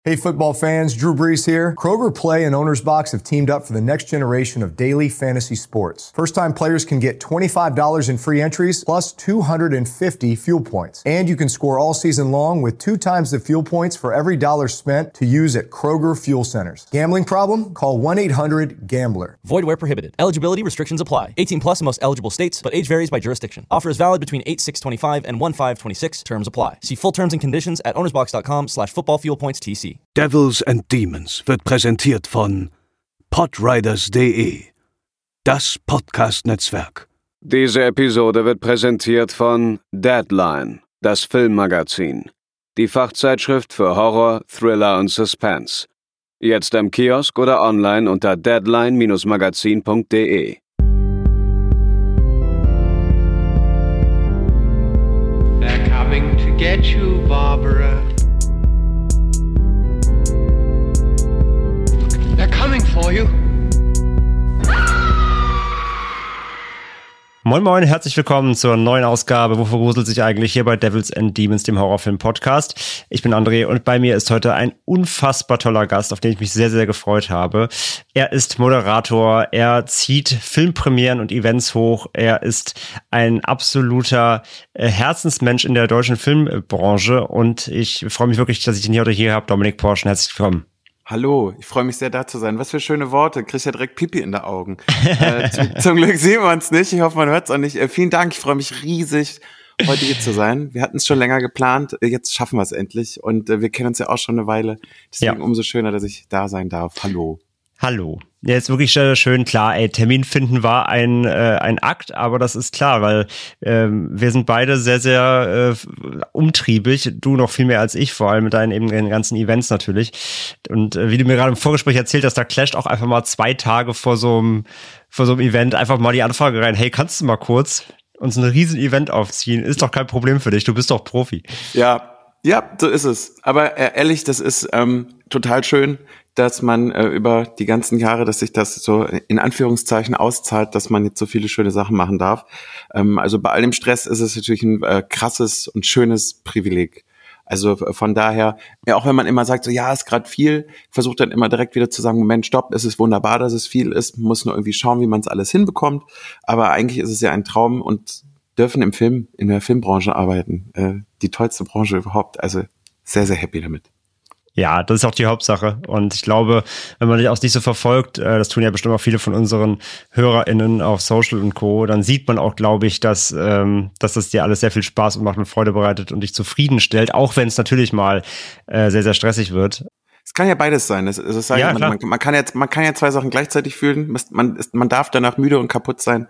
Hey football fans, Drew Brees here. Kroger Play and Owner's Box have teamed up for the next generation of daily fantasy sports. First-time players can get $25 in free entries plus 250 fuel points. And you can score all season long with 2 times the fuel points for every dollar spent to use at Kroger Fuel Centers. Gambling problem? Call 1-800-GAMBLER. Void where prohibited. Eligibility restrictions apply. 18 plus in most eligible states, but age varies by jurisdiction. Offer is valid between 8/6/25 and 1/5/26. Terms apply. See full terms and conditions at ownersbox.com/footballfuelpoints-TC. Devils and Demons wird präsentiert von podriders.de, das Podcast-Netzwerk. Diese Episode wird präsentiert von Deadline, das Filmmagazin. Die Fachzeitschrift für Horror, Thriller und Suspense. Jetzt im Kiosk oder online unter deadline-magazin.de. They're coming to get you, Barbara. They're coming for you. Moin Moin, herzlich willkommen zur neuen Ausgabe Wovor gruselt sich eigentlich hier bei Devils and Demons, dem Horrorfilm-Podcast. Ich bin André und bei mir ist heute ein unfassbar toller Gast, auf den ich mich sehr, sehr gefreut habe. Er ist Moderator, er zieht Filmpremieren und Events hoch, er ist ein absoluter Herzensmensch in der deutschen Filmbranche und ich freue mich wirklich, dass ich ihn heute hier habe. Dominik Porschen, herzlich willkommen. Hallo, ich freue mich sehr, da zu sein. Was für schöne Worte. Krieg ja direkt Pipi in den Augen. Zum Glück sehen wir uns nicht. Ich hoffe, man hört es auch nicht. Vielen Dank, ich freue mich riesig, heute hier zu sein. Wir hatten es schon länger geplant. Jetzt schaffen wir es endlich. Und wir kennen uns ja auch schon eine Weile. Deswegen umso schöner, dass ich da sein darf. Hallo. Hallo. Ja, ist wirklich schön, klar, Termin finden war ein Akt, aber das ist klar, weil wir sind beide sehr, sehr umtriebig, du noch viel mehr als ich, vor allem mit deinen eben den ganzen Events natürlich. Und wie du mir gerade im Vorgespräch erzählt hast, da clasht auch einfach mal 2 Tage vor so einem Event einfach mal die Anfrage rein, hey, kannst du mal kurz uns ein riesen Event aufziehen? Ist doch kein Problem für dich, du bist doch Profi. Ja, so ist es. Aber ehrlich, das ist total schön, dass man über die ganzen Jahre, dass sich das so in Anführungszeichen auszahlt, dass man jetzt so viele schöne Sachen machen darf. Also bei all dem Stress ist es natürlich ein krasses und schönes Privileg. Also von daher, ja, auch wenn man immer sagt, so ja, ist gerade viel, versucht dann immer direkt wieder zu sagen, Moment, stopp, es ist wunderbar, dass es viel ist, man muss nur irgendwie schauen, wie man es alles hinbekommt. Aber eigentlich ist es ja ein Traum und dürfen in der Filmbranche arbeiten. Die tollste Branche überhaupt. Also sehr, sehr happy damit. Ja, das ist auch die Hauptsache. Und ich glaube, wenn man dich auch nicht so verfolgt, das tun ja bestimmt auch viele von unseren HörerInnen auf Social und Co., dann sieht man auch, glaube ich, dass das dir alles sehr viel Spaß macht und Freude bereitet und dich zufriedenstellt, auch wenn es natürlich mal sehr, sehr stressig wird. Es kann ja beides sein. Man kann ja 2 Sachen gleichzeitig fühlen. Man darf danach müde und kaputt sein,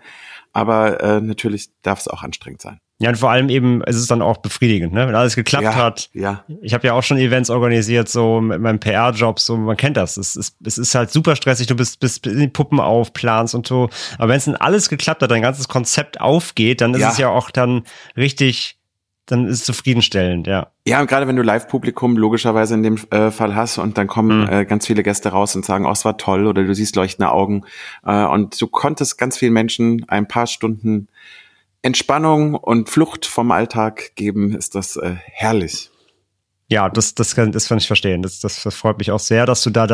aber natürlich darf es auch anstrengend sein. Ja, und vor allem eben, es ist dann auch befriedigend, ne? Wenn alles geklappt hat. Ja. Ich habe ja auch schon Events organisiert, so mit meinem PR-Job, so man kennt das. Es ist halt super stressig, du bist in die Puppen auf, planst und so. Aber wenn es dann alles geklappt hat, dein ganzes Konzept aufgeht, dann ist es ja auch dann richtig, dann ist es zufriedenstellend, ja. Ja, und gerade wenn du Live-Publikum logischerweise in dem Fall hast und dann kommen ganz viele Gäste raus und sagen, oh, es war toll, oder du siehst leuchtende Augen und du konntest ganz vielen Menschen ein paar Stunden Entspannung und Flucht vom Alltag geben, ist das herrlich. Ja, das kann ich verstehen. Das freut mich auch sehr, dass du da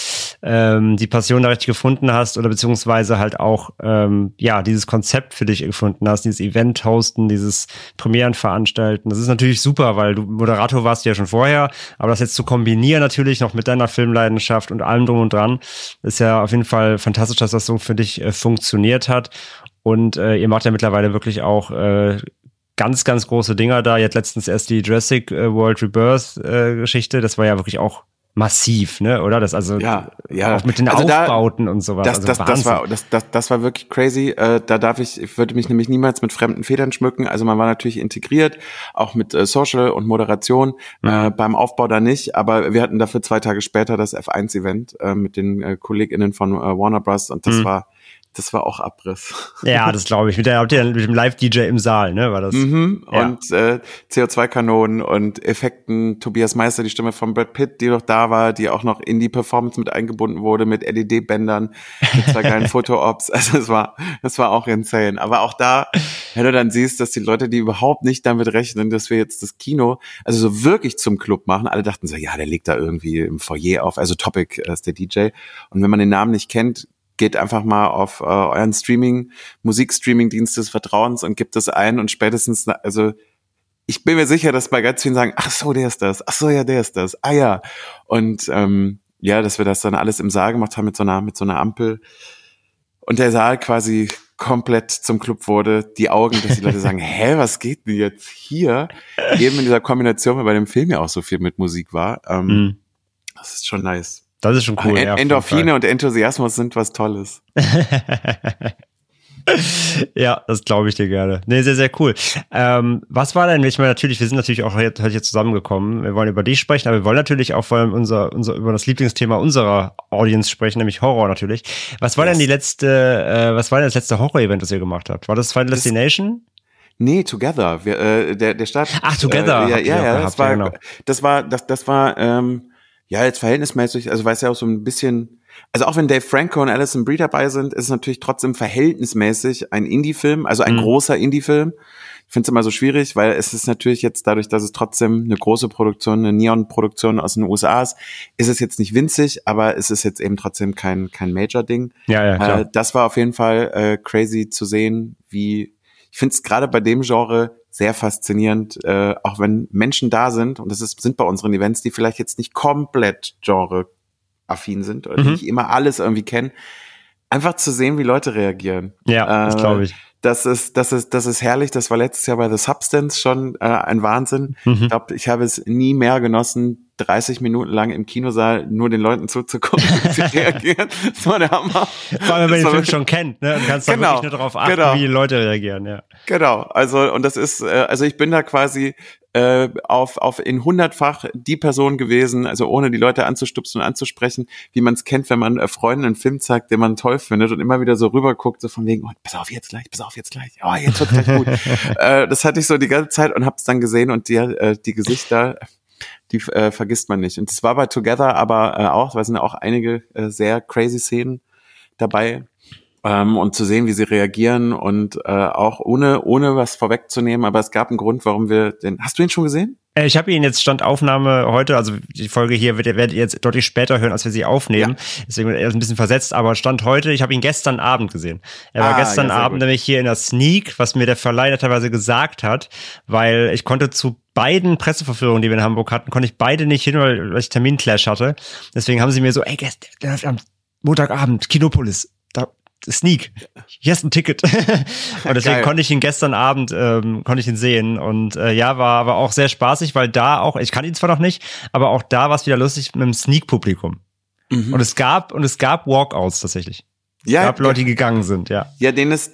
die Passion da richtig gefunden hast oder beziehungsweise halt auch dieses Konzept für dich gefunden hast, dieses Event hosten, dieses Premieren veranstalten. Das ist natürlich super, weil du Moderator warst ja schon vorher, aber das jetzt zu kombinieren natürlich noch mit deiner Filmleidenschaft und allem drum und dran, ist ja auf jeden Fall fantastisch, dass das so für dich funktioniert hat. Und ihr macht ja mittlerweile wirklich auch ganz, ganz große Dinger da. Ihr habt letztens erst die Jurassic World Rebirth Geschichte. Das war ja wirklich auch massiv, ne? Oder? Das auch mit den Aufbauten und sowas. Das war wirklich crazy. Ich würde mich nämlich niemals mit fremden Federn schmücken. Also man war natürlich integriert, auch mit Social und Moderation. Beim Aufbau da nicht, aber wir hatten dafür 2 Tage später das F1-Event mit den KollegInnen von Warner Bros. Und das war Das war auch Abriss. Ja, das glaube ich. Mit dem Live-DJ im Saal, ne, war das. Und CO2-Kanonen und Effekten. Tobias Meister, die Stimme von Brad Pitt, die noch da war, die auch noch in die Performance mit eingebunden wurde, mit LED-Bändern, mit 2 geilen Foto-Ops. Also das war auch insane. Aber auch da, wenn du dann siehst, dass die Leute, die überhaupt nicht damit rechnen, dass wir jetzt das Kino, also so wirklich zum Club machen, alle dachten so, ja, der legt da irgendwie im Foyer auf. Also Topic ist der DJ. Und wenn man den Namen nicht kennt, geht einfach mal auf euren Musikstreaming-Dienst des Vertrauens und gibt das ein und spätestens, also ich bin mir sicher, dass bei ganz vielen sagen, ach so, der ist das, ach so, ja, der ist das, ah ja. Und dass wir das dann alles im Saal gemacht haben mit so einer Ampel und der Saal quasi komplett zum Club wurde, die Augen, dass die Leute sagen, hä, was geht denn jetzt hier? Eben in dieser Kombination, weil bei dem Film ja auch so viel mit Musik war. Das ist schon nice. Das ist schon cool. Endorphine und Enthusiasmus sind was Tolles. Ja, das glaube ich dir gerne. Nee, sehr, sehr cool. Was war denn, ich meine, natürlich, wir sind natürlich auch heute hier zusammengekommen. Wir wollen über dich sprechen, aber wir wollen natürlich auch vor allem über das Lieblingsthema unserer Audience sprechen, nämlich Horror natürlich. Was war denn das letzte Horror-Event, das ihr gemacht habt? War das Final Destination? Nee, Together. Der Start. Ach, Together. Das war jetzt verhältnismäßig, also weil es ja auch so ein bisschen, also auch wenn Dave Franco und Alison Brie dabei sind, ist es natürlich trotzdem verhältnismäßig ein Indie-Film, also ein großer Indie-Film. Ich finde es immer so schwierig, weil es ist natürlich jetzt dadurch, dass es trotzdem eine große Produktion, eine Neon-Produktion aus den USA ist es jetzt nicht winzig, aber es ist jetzt eben trotzdem kein Major-Ding. Ja, klar. Das war auf jeden Fall crazy zu sehen, ich finde es gerade bei dem Genre sehr faszinierend, auch wenn Menschen da sind, und sind bei unseren Events, die vielleicht jetzt nicht komplett genre-affin sind oder die nicht immer alles irgendwie kennen, einfach zu sehen, wie Leute reagieren. Ja, das glaube ich. Das ist herrlich. Das war letztes Jahr bei The Substance schon ein Wahnsinn. Ich glaube, ich habe es nie mehr genossen, 30 Minuten lang im Kinosaal nur den Leuten zuzugucken, wie sie reagieren. Das war der Hammer. Vor allem, wenn man den Film schon kennt, ne? Und kannst dann wirklich nur darauf achten, wie die Leute reagieren, ja. Genau. Also, und das ist, ich bin da quasi auf in 100-fach die Person gewesen, also ohne die Leute anzustupsen und anzusprechen, wie man es kennt, wenn man Freunden einen Film zeigt, den man toll findet und immer wieder so rüberguckt, so von wegen, oh, pass auf jetzt gleich, oh, jetzt wird's gleich gut. Das hatte ich so die ganze Zeit und hab's dann gesehen und die Gesichter, die vergisst man nicht. Und das war bei Together aber auch, weil es sind ja auch einige sehr crazy Szenen dabei. Und zu sehen, wie sie reagieren und auch ohne was vorwegzunehmen, aber es gab einen Grund, warum hast du ihn schon gesehen? Ich habe ihn jetzt Standaufnahme heute, also die Folge hier werdet ihr jetzt deutlich später hören, als wir sie aufnehmen. Ja. Deswegen wird er ein bisschen versetzt, aber Stand heute, ich habe ihn gestern Abend gesehen. Er war gestern Abend nämlich hier in der Sneak, was mir der Verleih netterweise gesagt hat, weil ich konnte zu beiden Presseverführungen, die wir in Hamburg hatten, konnte ich beide nicht hin, weil ich Terminclash hatte. Deswegen haben sie mir so, ey, der läuft am Montagabend, Kinopolis, da Sneak, hier ist ein Ticket. Und deswegen konnte ich ihn gestern Abend sehen und war auch sehr spaßig, weil da auch, ich kann ihn zwar noch nicht, aber auch da war es wieder lustig mit dem Sneak-Publikum. Und es gab Walkouts tatsächlich. Es gab Leute, die gegangen sind, ja. Ja,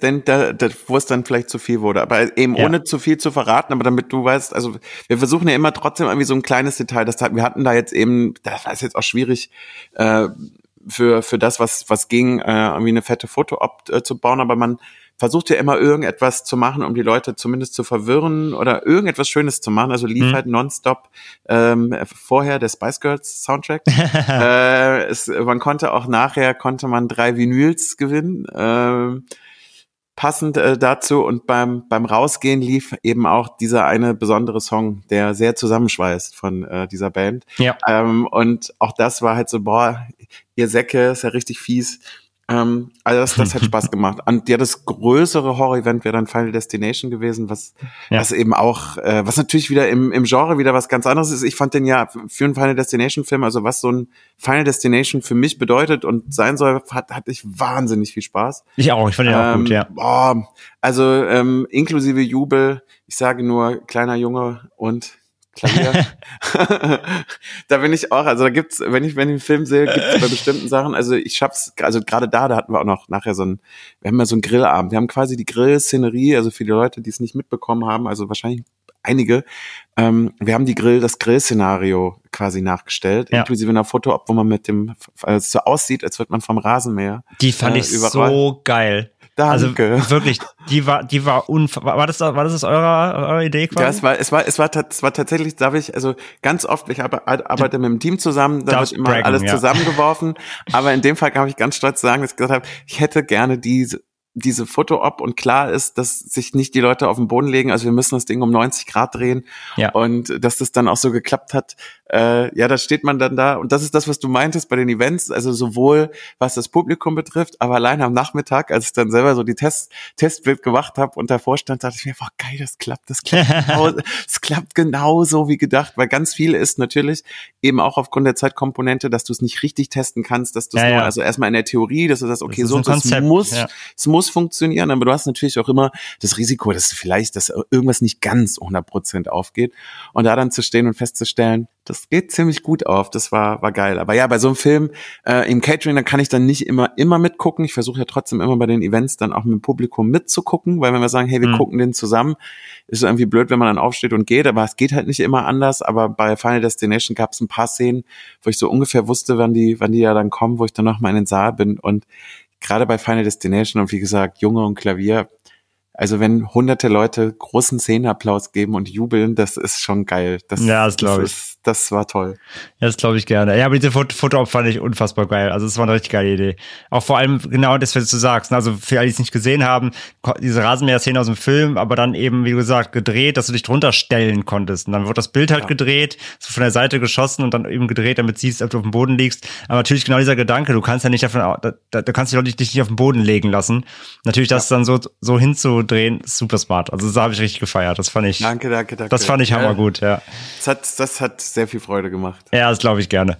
wo es dann vielleicht zu viel wurde, aber eben ohne zu viel zu verraten, aber damit du weißt, also wir versuchen ja immer trotzdem irgendwie so ein kleines Detail, wir hatten da jetzt eben, das war jetzt auch schwierig, für das, was ging, irgendwie eine fette Foto-Op zu bauen, aber man versucht ja immer irgendetwas zu machen, um die Leute zumindest zu verwirren oder irgendetwas Schönes zu machen, also lief halt nonstop vorher der Spice Girls Soundtrack. Man konnte auch nachher 3 Vinyls gewinnen, passend dazu, und beim Rausgehen lief eben auch dieser eine besondere Song, der sehr zusammenschweißt von dieser Band. Ja. Und auch das war halt so, boah, ihr Säcke, ist ja richtig fies. Also das hat Spaß gemacht. Und das größere Horror-Event wäre dann Final Destination gewesen, was eben auch, was natürlich wieder im Genre wieder was ganz anderes ist. Ich fand den ja für einen Final Destination-Film, also was so ein Final Destination für mich bedeutet und sein soll, hatte ich wahnsinnig viel Spaß. Ich auch, ich fand den auch gut, ja. Boah, also inklusive Jubel, ich sage nur kleiner Junge und Klavier. Da bin ich auch, also da gibt's, wenn ich den Film sehe, gibt's bei bestimmten Sachen, also ich schaff's, also gerade da hatten wir auch noch nachher wir haben ja so einen Grillabend, wir haben quasi die Grillszenerie, also für die Leute, die es nicht mitbekommen haben, also wahrscheinlich einige, wir haben das Grillszenario quasi nachgestellt, Ja. inklusive einer Foto-Op, wo man mit dem, es so aussieht, als würde man vom Rasenmäher. Die fand ich so geil. Danke. Also wirklich, die war war das eure Idee quasi? Ja, es war tatsächlich, also ganz oft, ich arbeite mit einem Team zusammen, da wird immer alles zusammengeworfen, aber in dem Fall kann ich ganz stolz sagen, dass ich gesagt habe, ich hätte gerne diese Foto-Op und klar ist, dass sich nicht die Leute auf den Boden legen, also wir müssen das Ding um 90 Grad drehen und dass das dann auch so geklappt hat. Da steht man dann da und das ist das, was du meintest bei den Events, also sowohl was das Publikum betrifft, aber allein am Nachmittag, als ich dann selber so die Testbild gemacht habe und davor stand, dachte ich mir, boah, geil, das klappt genau so wie gedacht, weil ganz viel ist natürlich eben auch aufgrund der Zeitkomponente, dass du es nicht richtig testen kannst, dass du es nur, also erstmal in der Theorie, dass du sagst, okay, so es muss funktionieren, aber du hast natürlich auch immer das Risiko, dass irgendwas nicht ganz 100% aufgeht und da dann zu stehen und festzustellen, das geht ziemlich gut auf, das war geil. Aber ja, bei so einem Film im Catering, da kann ich dann nicht immer mitgucken. Ich versuche ja trotzdem immer bei den Events dann auch mit dem Publikum mitzugucken, weil wenn wir sagen, hey, wir gucken den zusammen, ist irgendwie blöd, wenn man dann aufsteht und geht, aber es geht halt nicht immer anders. Aber bei Final Destination gab es ein paar Szenen, wo ich so ungefähr wusste, wann die ja dann kommen, wo ich dann nochmal in den Saal bin und gerade bei Final Destination und wie gesagt, Junge und Klavier, also wenn hunderte Leute großen Szenenapplaus geben und jubeln, das ist schon geil. Das glaube ich. Das war toll. Ja, das glaube ich gerne. Ja, aber diese Foto-Op fand ich unfassbar geil. Also es war eine richtig geile Idee. Auch vor allem genau das, was du sagst. Also für alle, die es nicht gesehen haben, diese Rasenmäher-Szene aus dem Film, aber dann eben, wie gesagt, gedreht, dass du dich drunter stellen konntest. Und dann wird das Bild halt gedreht, so von der Seite geschossen und dann eben gedreht, damit siehst, ob du auf dem Boden liegst. Aber natürlich genau dieser Gedanke, du kannst ja nicht du kannst dich nicht auf den Boden legen lassen. Natürlich das dann so hinzudrehen, ist super smart. Also das habe ich richtig gefeiert. Das fand ich. Danke. Das fand ich hammergut, ja. Das hat sehr viel Freude gemacht. Ja, das glaube ich gerne.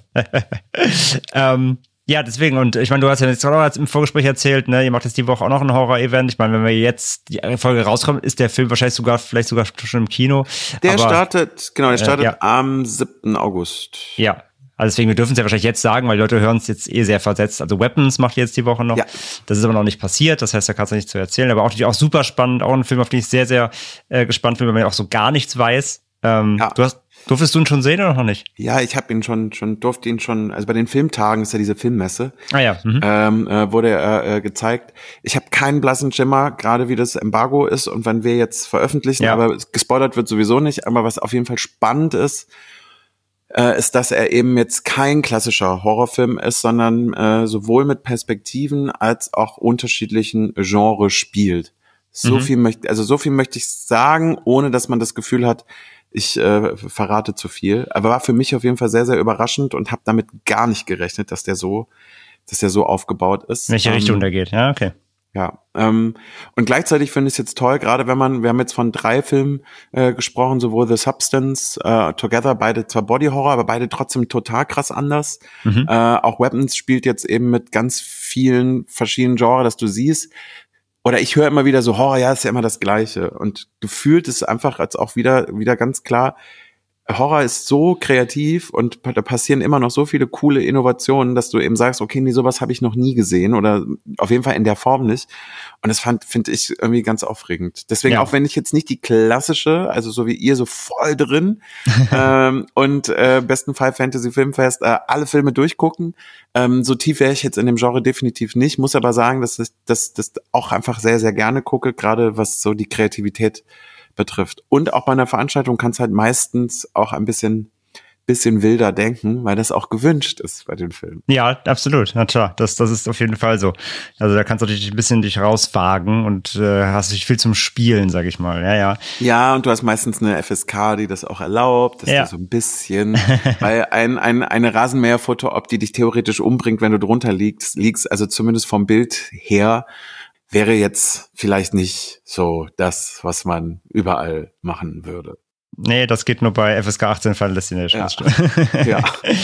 Ja, deswegen, und ich meine, du hast ja jetzt auch im Vorgespräch erzählt, ne, ihr macht jetzt die Woche auch noch ein Horror-Event. Ich meine, wenn wir jetzt die Folge rauskommt, ist der Film wahrscheinlich vielleicht sogar schon im Kino. Der startet am 7. August. Ja. Also deswegen, wir dürfen es ja wahrscheinlich jetzt sagen, weil die Leute hören es jetzt sehr versetzt. Also Weapons macht jetzt die Woche noch. Ja. Das ist aber noch nicht passiert, das heißt, da kannst du nicht zu erzählen. Aber auch natürlich auch super spannend, auch ein Film, auf den ich sehr, sehr gespannt bin, weil man auch so gar nichts weiß. Durftest du ihn schon sehen oder noch nicht? Ja, ich habe durfte ihn schon, also bei den Filmtagen ist ja diese Filmmesse. Ah ja. Wurde er gezeigt. Ich habe keinen blassen Schimmer, gerade wie das Embargo ist und wann wir jetzt veröffentlichen, aber gespoilert wird sowieso nicht. Aber was auf jeden Fall spannend ist, dass er eben jetzt kein klassischer Horrorfilm ist, sondern sowohl mit Perspektiven als auch unterschiedlichen Genres spielt. So viel möchte ich sagen, ohne dass man das Gefühl hat, ich verrate zu viel. Aber war für mich auf jeden Fall sehr, sehr überraschend und habe damit gar nicht gerechnet, dass der so aufgebaut ist. Welche Richtung der geht, ja, okay. Ja, und gleichzeitig finde ich es jetzt toll, gerade wir haben jetzt von 3 Filmen gesprochen, sowohl The Substance, Together, beide zwar Body Horror, aber beide trotzdem total krass anders. Auch Weapons spielt jetzt eben mit ganz vielen verschiedenen Genres, dass du siehst, oder ich höre immer wieder so, Horror, ja, ist ja immer das Gleiche. Und gefühlt ist einfach als auch wieder ganz klar, Horror ist so kreativ und da passieren immer noch so viele coole Innovationen, dass du eben sagst, okay, nee, sowas habe ich noch nie gesehen oder auf jeden Fall in der Form nicht. Und das finde ich irgendwie ganz aufregend. Deswegen, auch wenn ich jetzt nicht die klassische, also so wie ihr, so voll drin und besten Fall Fantasy Filmfest, alle Filme durchgucken, so tief wäre ich jetzt in dem Genre definitiv nicht, muss aber sagen, dass ich das auch einfach sehr, sehr gerne gucke, gerade was so die Kreativität betrifft. Und auch bei einer Veranstaltung kannst halt meistens auch ein bisschen wilder denken, weil das auch gewünscht ist bei den Filmen. Ja, absolut. Na klar, das ist auf jeden Fall so. Also da kannst du natürlich ein bisschen dich rauswagen und hast dich viel zum Spielen, sag ich mal. Ja. Ja, und du hast meistens eine FSK, die das auch erlaubt, dass du so ein bisschen, weil eine Rasenmäher-Foto-Op, die dich theoretisch umbringt, wenn du drunter liegst, also zumindest vom Bild her, wäre jetzt vielleicht nicht so das, was man überall machen würde. Nee, das geht nur bei FSK 18 Final Destination. Ja.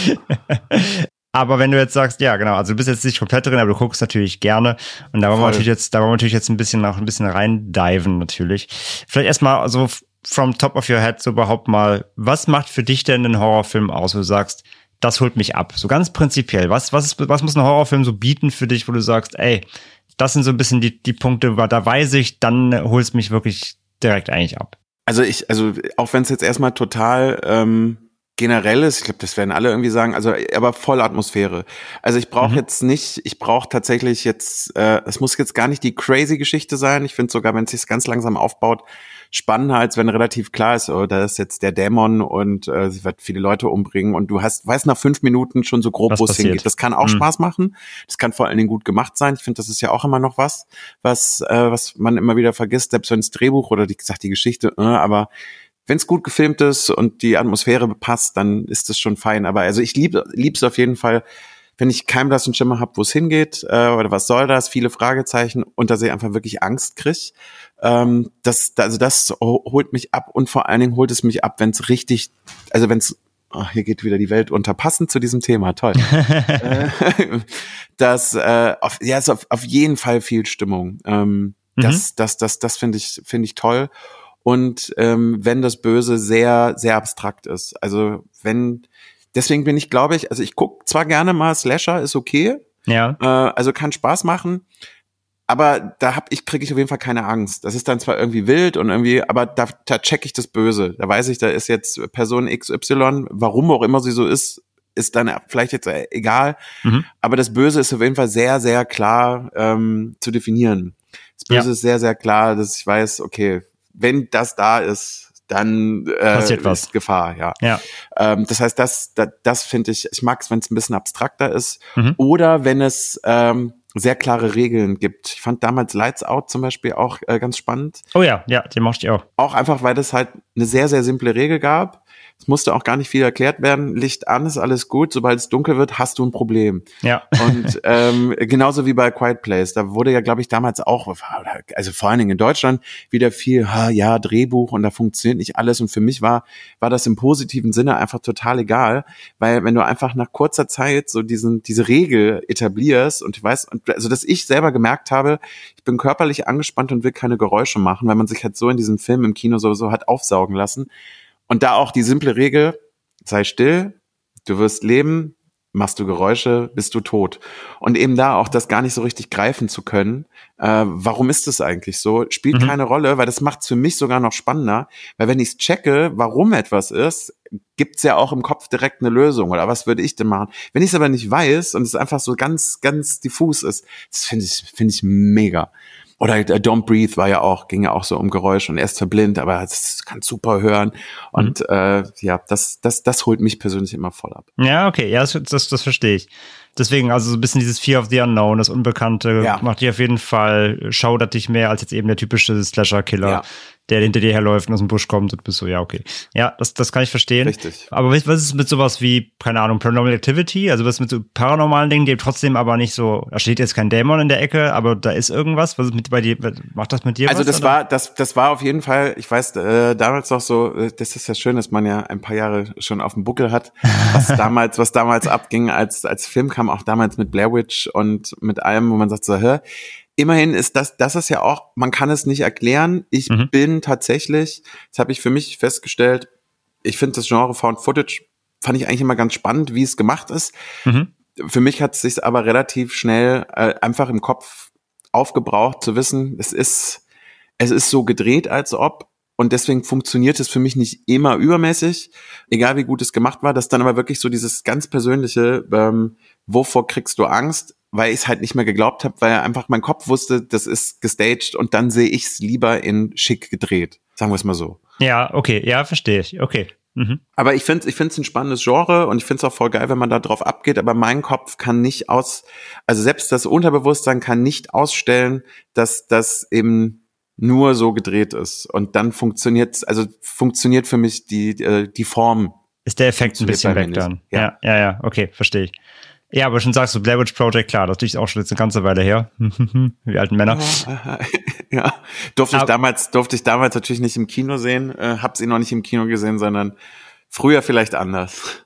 Aber wenn du jetzt sagst, ja genau, also du bist jetzt nicht komplett drin, aber du guckst natürlich gerne. Und da wollen wir natürlich jetzt ein bisschen reindiven natürlich. Vielleicht erstmal so from top of your head so überhaupt mal, was macht für dich denn einen Horrorfilm aus, wo du sagst, das holt mich ab? So ganz prinzipiell, was muss ein Horrorfilm so bieten für dich, wo du sagst, ey, das sind so ein bisschen die Punkte, da weiß ich, dann holst mich wirklich direkt eigentlich ab. Also auch wenn es jetzt erstmal total generell ist, ich glaube, das werden alle irgendwie sagen, also aber voll Atmosphäre. Also ich brauche ich brauche tatsächlich jetzt, es muss jetzt gar nicht die crazy Geschichte sein. Ich finde sogar, wenn es sich ganz langsam aufbaut, spannender, als wenn relativ klar ist, oh, da ist jetzt der Dämon und sie wird viele Leute umbringen und du weißt nach 5 Minuten schon so grob, wo es hingeht. Das kann auch Spaß machen. Das kann vor allen Dingen gut gemacht sein. Ich finde, das ist ja auch immer noch was man immer wieder vergisst, selbst wenn das Drehbuch oder die Geschichte, aber wenn es gut gefilmt ist und die Atmosphäre passt, dann ist das schon fein. Aber also ich lieb's auf jeden Fall, wenn ich keinen blassen Schimmer habe, wo es hingeht, oder was soll das, viele Fragezeichen und dass ich einfach wirklich Angst kriege. Das holt mich ab und vor allen Dingen holt es mich ab, wenn es richtig, also wenn es, hier geht wieder die Welt unter, passend zu diesem Thema, toll. Ist auf jeden Fall viel Stimmung. Das finde ich toll. Und wenn das Böse sehr, sehr abstrakt ist. Also deswegen bin ich, glaube ich, also ich gucke zwar gerne mal Slasher, ist okay. Ja. Also kann Spaß machen, aber kriege ich auf jeden Fall keine Angst. Das ist dann zwar irgendwie wild und irgendwie, aber da check ich das Böse. Da weiß ich, da ist jetzt Person XY, warum auch immer sie so ist dann vielleicht jetzt egal. Aber das Böse ist auf jeden Fall sehr, sehr klar zu definieren. Das Böse ist sehr, sehr klar, dass ich weiß, okay, wenn das da ist, dann passiert was. Ist Gefahr, ja. Das heißt, das finde ich mag es, wenn es ein bisschen abstrakter ist oder wenn es sehr klare Regeln gibt. Ich fand damals Lights Out zum Beispiel auch ganz spannend. Oh ja, den mochte ich auch. Auch einfach, weil das halt eine sehr, sehr simple Regel gab. Es musste auch gar nicht viel erklärt werden. Licht an, ist alles gut. Sobald es dunkel wird, hast du ein Problem. Ja. Und genauso wie bei Quiet Place. Da wurde ja, glaube ich, damals auch, also vor allen Dingen in Deutschland, wieder viel, Drehbuch und da funktioniert nicht alles. Und für mich war das im positiven Sinne einfach total egal. Weil wenn du einfach nach kurzer Zeit so diese Regel etablierst und also dass ich selber gemerkt habe, ich bin körperlich angespannt und will keine Geräusche machen, weil man sich halt so in diesem Film im Kino sowieso hat aufsaugen lassen. Und da auch die simple Regel, sei still, du wirst leben, machst du Geräusche, bist du tot. Und eben da auch das gar nicht so richtig greifen zu können, warum ist das eigentlich so, spielt keine Rolle, weil das macht's für mich sogar noch spannender, weil wenn ich's checke, warum etwas ist, gibt's ja auch im Kopf direkt eine Lösung, oder was würde ich denn machen? Wenn ich es aber nicht weiß und es einfach so ganz, ganz diffus ist, das finde ich mega. Oder Don't Breathe ging ja auch so um Geräusch und er ist verblind, aber das kann super hören. Und das holt mich persönlich immer voll ab. Ja, okay, ja, das verstehe ich. Deswegen, also so ein bisschen dieses Fear of the Unknown, das Unbekannte, macht dich auf jeden Fall, schaudert dich mehr als jetzt eben der typische Slasher-Killer, der hinter dir herläuft und aus dem Busch kommt und du bist so, ja, okay. Ja, das kann ich verstehen. Richtig. Aber was ist mit sowas wie, keine Ahnung, Paranormal Activity? Also was mit so paranormalen Dingen, die trotzdem aber nicht so, da steht jetzt kein Dämon in der Ecke, aber da ist irgendwas? Was ist mit bei dir, macht das mit dir also was? Also das war auf jeden Fall, ich weiß, damals noch so, das ist ja schön, dass man ja ein paar Jahre schon auf dem Buckel hat, was damals abging, als Film kam, auch damals mit Blair Witch und mit allem, wo man sagt so, immerhin ist das ist ja auch, man kann es nicht erklären. Ich bin tatsächlich, das habe ich für mich festgestellt, ich finde das Genre Found Footage, fand ich eigentlich immer ganz spannend, wie es gemacht ist. Für mich hat es sich aber relativ schnell einfach im Kopf aufgebraucht, zu wissen, es ist so gedreht, als ob. Und deswegen funktioniert es für mich nicht immer übermäßig, egal wie gut es gemacht war. Das ist dann aber wirklich so dieses ganz persönliche, wovor kriegst du Angst? Weil ich es halt nicht mehr geglaubt habe, weil einfach mein Kopf wusste, das ist gestaged und dann sehe ich es lieber in schick gedreht. Sagen wir es mal so. Ja, okay, ja, verstehe ich. Okay. Aber ich finde es ein spannendes Genre und ich finde es auch voll geil, wenn man da drauf abgeht, aber mein Kopf kann nicht also selbst das Unterbewusstsein kann nicht ausstellen, dass das eben nur so gedreht ist. Und dann funktioniert für mich die Form. Ist der Effekt ein bisschen weg dann? Ja, okay, verstehe ich. Ja, aber schon sagst du, Blair Witch Project, klar, das ist auch schon jetzt eine ganze Weile her. Wie alten Männer. Ja, durfte ich damals natürlich nicht im Kino sehen, hab's ihn noch nicht im Kino gesehen, sondern früher vielleicht anders.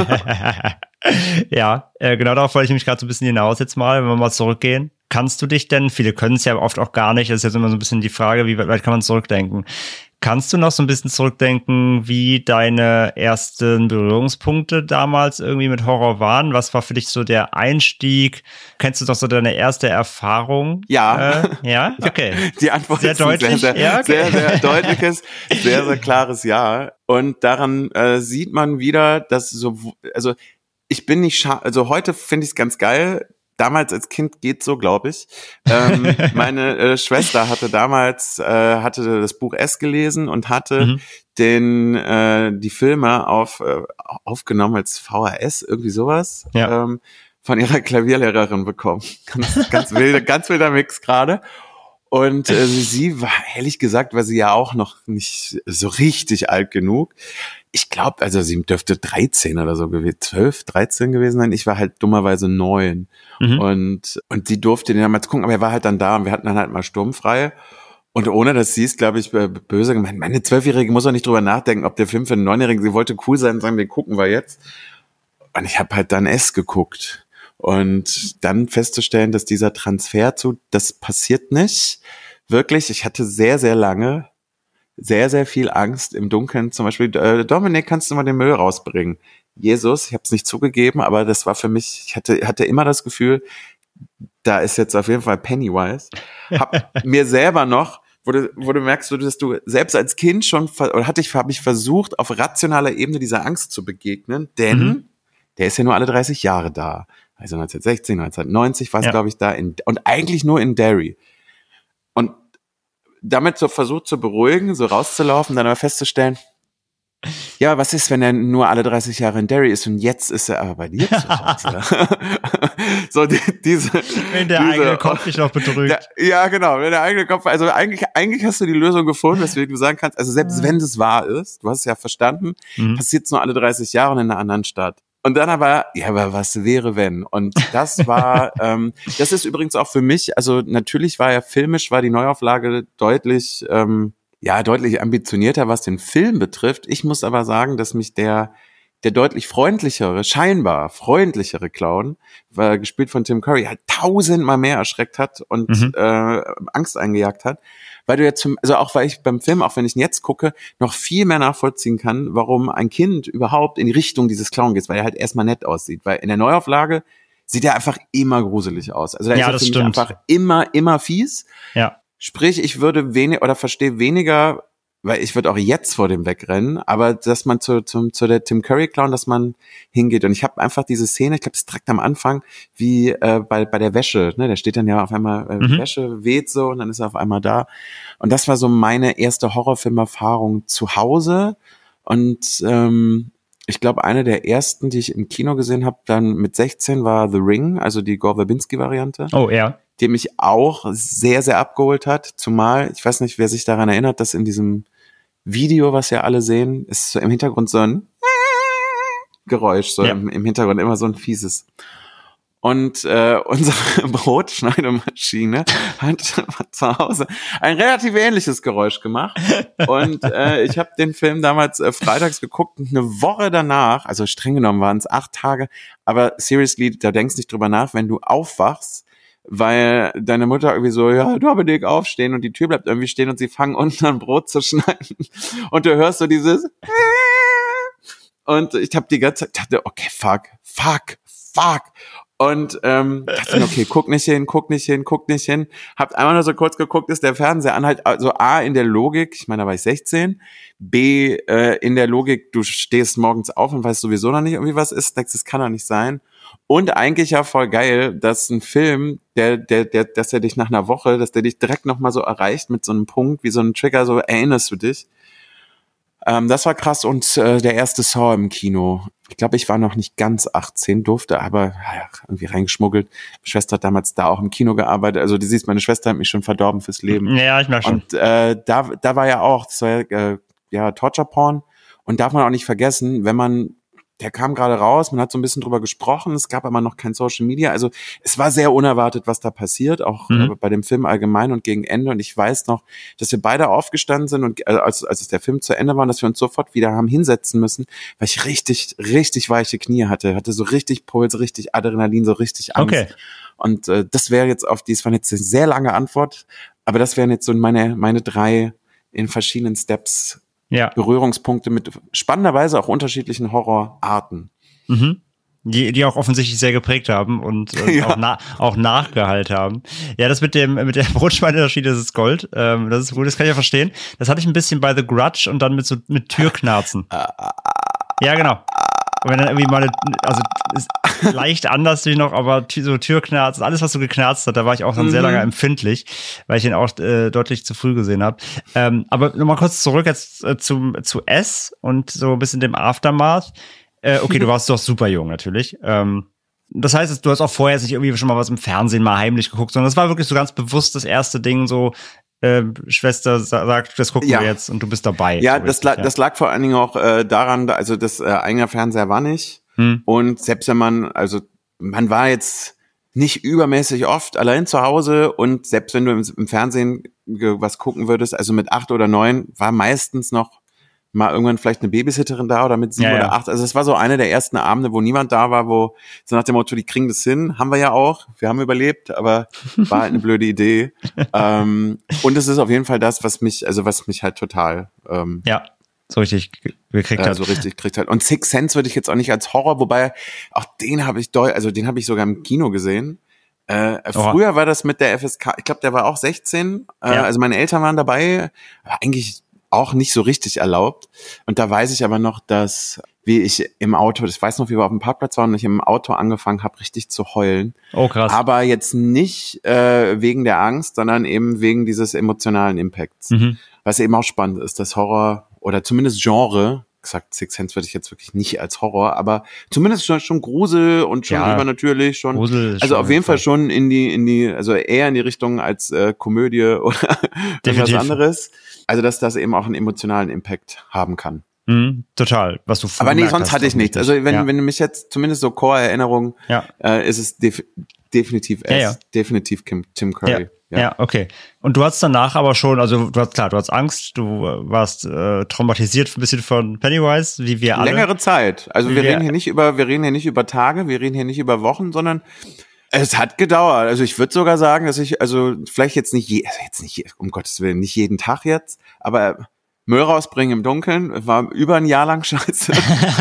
Ja, genau darauf wollte ich mich gerade so ein bisschen hinaus jetzt mal, wenn wir mal zurückgehen. Kannst du dich denn, viele können es ja oft auch gar nicht, das ist jetzt immer so ein bisschen die Frage, wie weit kann man zurückdenken. Kannst du noch so ein bisschen zurückdenken, wie deine ersten Berührungspunkte damals irgendwie mit Horror waren? Was war für dich so der Einstieg? Kennst du doch so deine erste Erfahrung? Ja. Ja? Okay. Die Antwort sehr ist deutlich. sehr deutliches, sehr klares Ja. Und daran sieht man wieder, dass also ich bin nicht also heute finde ich es ganz geil. Damals als Kind geht so, glaube ich. Meine Schwester hatte damals hatte das Buch S gelesen und hatte die Filme aufgenommen als VHS, irgendwie sowas, von ihrer Klavierlehrerin bekommen. Ganz wilder Mix gerade. Und sie war, ehrlich gesagt, war sie ja auch noch nicht so richtig alt genug. Ich glaube, also sie dürfte 13 oder so gewesen, 12, 13 gewesen sein. Ich war halt dummerweise 9. Und sie durfte den damals gucken, aber er war halt dann da und wir hatten dann halt mal sturmfrei. Und ohne dass sie es, glaube ich, böse gemeint, meine 12-Jährige muss auch nicht drüber nachdenken, ob der Film für einen 9-Jährigen, sie wollte cool sein und sagen, den gucken wir jetzt. Und ich habe halt dann S geguckt. Und dann festzustellen, dass dieser Transfer das passiert nicht. Wirklich, ich hatte sehr, sehr lange sehr viel Angst im Dunkeln. Zum Beispiel, Dominik, kannst du mal den Müll rausbringen? Jesus, ich habe es nicht zugegeben, aber das war für mich, ich hatte immer das Gefühl, da ist jetzt auf jeden Fall Pennywise. Hab mir selber noch, wo du merkst, dass du selbst als Kind schon, oder habe ich versucht, auf rationaler Ebene dieser Angst zu begegnen, denn der ist ja nur alle 30 Jahre da. Also 1916, 1990 war es, glaube ich, da und eigentlich nur in Derry. Und damit so versucht zu beruhigen, so rauszulaufen, dann aber festzustellen, ja, was ist, wenn er nur alle 30 Jahre in Derry ist und jetzt ist er aber bei dir zu Hause? So wenn der eigene Kopf dich noch betrügt. Ja, genau, wenn der eigene Kopf, also eigentlich hast du die Lösung gefunden, weswegen du sagen kannst, also selbst wenn das wahr ist, du hast es ja verstanden, passiert es nur alle 30 Jahre in einer anderen Stadt. Und dann aber was wäre, wenn? Und das war, das ist übrigens auch für mich, also natürlich war die Neuauflage deutlich ambitionierter, was den Film betrifft. Ich muss aber sagen, dass mich der deutlich scheinbar freundlichere Clown, gespielt von Tim Curry, halt 1000-mal mehr erschreckt hat und Angst eingejagt hat. Weil du jetzt, weil ich beim Film, auch wenn ich ihn jetzt gucke, noch viel mehr nachvollziehen kann, warum ein Kind überhaupt in die Richtung dieses Clown geht, weil er halt erstmal nett aussieht. Weil in der Neuauflage sieht er einfach immer gruselig aus. Also da ist er für mich einfach immer fies. Ja. Sprich, ich würde verstehe weniger, weil ich würde auch jetzt vor dem wegrennen, aber dass man zu der Tim Curry Clown, dass man hingeht. Und ich habe einfach diese Szene, ich glaube, es ist direkt am Anfang, wie bei der Wäsche, ne, der steht dann ja auf einmal, Wäsche weht so und dann ist er auf einmal da. Und das war so meine erste Horrorfilmerfahrung zu Hause. Und ich glaube, eine der ersten, die ich im Kino gesehen habe, dann mit 16, war The Ring, also die Gore Verbinski-Variante. Oh, ja. Die mich auch sehr, sehr abgeholt hat. Zumal, ich weiß nicht, wer sich daran erinnert, dass in diesem Video, was ja alle sehen, ist so im Hintergrund so ein Geräusch, so im Hintergrund immer so ein fieses. Und unsere Brotschneidemaschine hat zu Hause ein relativ ähnliches Geräusch gemacht. Und ich habe den Film damals freitags geguckt und eine Woche danach, also streng genommen waren es 8 Tage, aber seriously, da denkst du nicht drüber nach, wenn du aufwachst, weil deine Mutter irgendwie so, ja, Dominik, aufstehen und die Tür bleibt irgendwie stehen und sie fangen unten an Brot zu schneiden und du hörst so dieses und ich habe die ganze Zeit dachte, okay, fuck und dachte mir, okay, guck nicht hin, hab einmal nur so kurz geguckt, ist der Fernseher an, halt, also A, in der Logik, ich meine, da war ich 16, B, in der Logik, du stehst morgens auf und weißt sowieso noch nicht irgendwie was ist, denkst, das kann doch nicht sein. Und eigentlich ja voll geil, dass ein Film, dass er dich nach einer Woche, dass der dich direkt nochmal so erreicht mit so einem Punkt, wie so einem Trigger, so erinnerst du dich. Das war krass und der erste Saw im Kino. Ich glaube, ich war noch nicht ganz 18, durfte aber irgendwie reingeschmuggelt. Meine Schwester hat damals da auch im Kino gearbeitet. Also du siehst, meine Schwester hat mich schon verdorben fürs Leben. Ja, ich merke schon. Und da war ja auch, das war Torture Porn. Und darf man auch nicht vergessen, der kam gerade raus, man hat so ein bisschen drüber gesprochen, es gab aber noch kein Social Media, also es war sehr unerwartet, was da passiert, auch bei dem Film allgemein und gegen Ende und ich weiß noch, dass wir beide aufgestanden sind und als der Film zu Ende war, dass wir uns sofort wieder haben hinsetzen müssen, weil ich richtig, richtig weiche Knie hatte so richtig Puls, richtig Adrenalin, so richtig Angst. Okay. Und das wäre jetzt das war jetzt eine sehr lange Antwort, aber das wären jetzt so meine 3 in verschiedenen Steps Ja. Berührungspunkte mit spannenderweise auch unterschiedlichen Horrorarten. Mhm. Die auch offensichtlich sehr geprägt haben und auch nachgehalten haben. Ja, das mit der Brotschweinerschiene, das ist Gold. Das ist gut, das kann ich ja verstehen. Das hatte ich ein bisschen bei The Grudge und dann mit Türknarzen. Ja, genau. Und wenn dann irgendwie mal, also ist leicht anders wie noch, aber so Türknarzen, alles, was so geknarzt hat, da war ich auch dann sehr lange empfindlich, weil ich ihn auch deutlich zu früh gesehen habe. Aber nochmal kurz zurück jetzt zu S und so ein bisschen dem Aftermath. Okay, du warst doch super jung natürlich. Das heißt, du hast auch vorher nicht irgendwie schon mal was im Fernsehen mal heimlich geguckt, sondern das war wirklich so ganz bewusst das erste Ding, so Schwester sagt, das gucken wir jetzt und du bist dabei. Ja, so das lag vor allen Dingen auch daran, also das eigener Fernseher war nicht. Und selbst wenn man war jetzt nicht übermäßig oft allein zu Hause und selbst wenn du im Fernsehen was gucken würdest, also mit 8 oder 9, war meistens noch mal irgendwann vielleicht eine Babysitterin da oder mit 7 oder 8. Also es war so eine der ersten Abende, wo niemand da war, wo so nach dem Motto, die kriegen das hin. Haben wir ja auch. Wir haben überlebt, aber war halt eine blöde Idee. Und es ist auf jeden Fall das, was mich halt total so richtig gekriegt hat. So richtig gekriegt hat. Und Sixth Sense würde ich jetzt auch nicht als Horror, wobei auch den habe ich sogar im Kino gesehen. Früher war das mit der FSK, ich glaube, der war auch 16. Also meine Eltern waren dabei. Eigentlich auch nicht so richtig erlaubt. Und da weiß ich aber noch, dass wie ich im Auto, ich weiß noch, wie wir auf dem Parkplatz waren und ich im Auto angefangen habe, richtig zu heulen. Oh, krass. Aber jetzt nicht wegen der Angst, sondern eben wegen dieses emotionalen Impacts. Was eben auch spannend ist, dass Horror oder zumindest Genre, gesagt, Sixth Sense würde ich jetzt wirklich nicht als Horror, aber zumindest schon Grusel und schon übernatürlich, schon, Grusel also auf jeden Fall schon in die, also eher in die Richtung als Komödie oder irgendwas anderes. Also, dass das eben auch einen emotionalen Impact haben kann. Total, was du aber nee, sonst hatte ich nichts. Also, wenn du mich jetzt, zumindest so Core-Erinnerung, ist es definitiv definitiv Tim Curry. Ja, okay. Und du hattest danach aber schon, also du hattest Angst, du warst traumatisiert ein bisschen von Pennywise, wie wir alle. Längere Zeit. Also wir reden hier nicht über Tage, wir reden hier nicht über Wochen, sondern es hat gedauert. Also ich würde sogar sagen, dass ich, also vielleicht jetzt nicht, um Gottes Willen, nicht jeden Tag jetzt, aber Müll rausbringen im Dunkeln war über ein Jahr lang scheiße.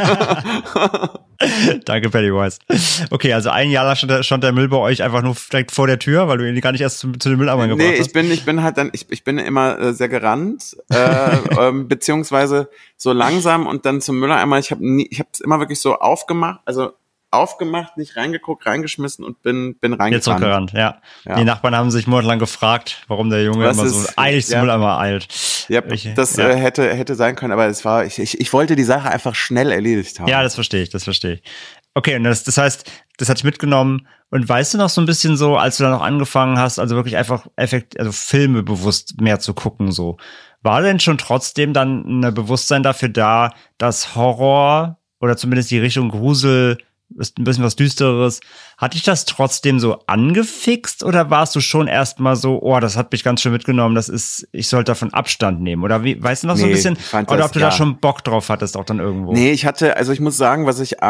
Danke, Pennywise. Okay, also ein Jahr lang stand der Müll bei euch einfach nur direkt vor der Tür, weil du ihn gar nicht erst zu den Mülleimern gebracht hast? Nee, ich bin immer sehr gerannt, beziehungsweise so langsam und dann zum Mülleimer. Ich habe es immer wirklich so aufgemacht, nicht reingeguckt, reingeschmissen und bin reingerannt. Jetzt zurückgerannt, ja. Die Nachbarn haben sich monatelang gefragt, warum der Junge immer so eilig zum Mülleimer eilt. Ja, das hätte sein können, aber es war, ich wollte die Sache einfach schnell erledigt haben. Ja, das verstehe ich. Okay, und das heißt, das hat dich mitgenommen. Und weißt du noch so ein bisschen so, als du dann noch angefangen hast, also wirklich einfach Filme bewusst mehr zu gucken, so. War denn schon trotzdem dann ein Bewusstsein dafür da, dass Horror oder zumindest die Richtung Grusel ist ein bisschen was Düstereres. Hat dich das trotzdem so angefixt oder warst du schon erstmal so, oh, das hat mich ganz schön mitgenommen, ich sollte davon Abstand nehmen? Oder wie, weißt du noch so ein bisschen? Oder ob du da schon Bock drauf hattest, auch dann irgendwo? Nee, ich muss sagen, was ich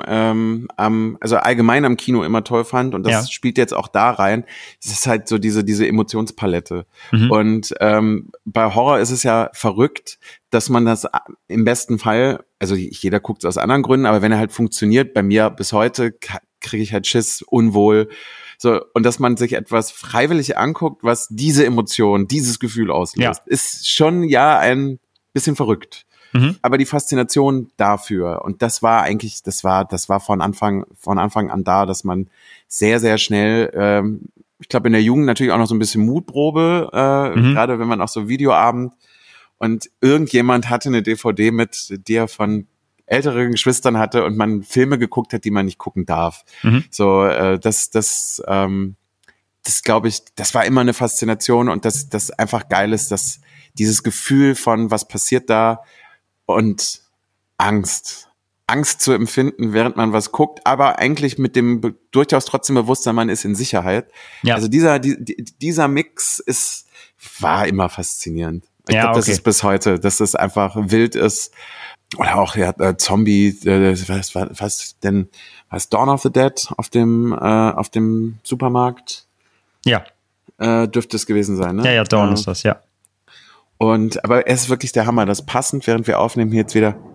also allgemein am Kino immer toll fand, und das spielt jetzt auch da rein, es ist halt so diese Emotionspalette. Und bei Horror ist es ja verrückt, dass man das im besten Fall, also jeder guckt es aus anderen Gründen, aber wenn er halt funktioniert, bei mir bis heute kriege ich halt Schiss, unwohl, so, und dass man sich etwas freiwillig anguckt, was diese Emotion, dieses Gefühl auslöst, ist schon ein bisschen verrückt. Aber die Faszination dafür, und das war von Anfang an da, dass man sehr, sehr schnell, ich glaube in der Jugend natürlich auch noch so ein bisschen Mutprobe, gerade wenn man auch so Videoabend, und irgendjemand hatte eine DVD mit, die er von älteren Geschwistern hatte und man Filme geguckt hat, die man nicht gucken darf. So, das glaube ich, das war immer eine Faszination, und das einfach geil ist, dass dieses Gefühl von, was passiert da, und Angst zu empfinden, während man was guckt, aber eigentlich mit dem durchaus trotzdem Bewusstsein, man ist in Sicherheit. Ja. Also dieser Mix war immer faszinierend. Ich glaube, das ist bis heute, dass es einfach wild ist. Oder auch Zombie, was Dawn of the Dead auf dem Supermarkt? Ja. Dürfte es gewesen sein, ne? Ja, Dawn ist das, ja. Aber er ist wirklich der Hammer. Das passend, während wir aufnehmen, hier jetzt wieder.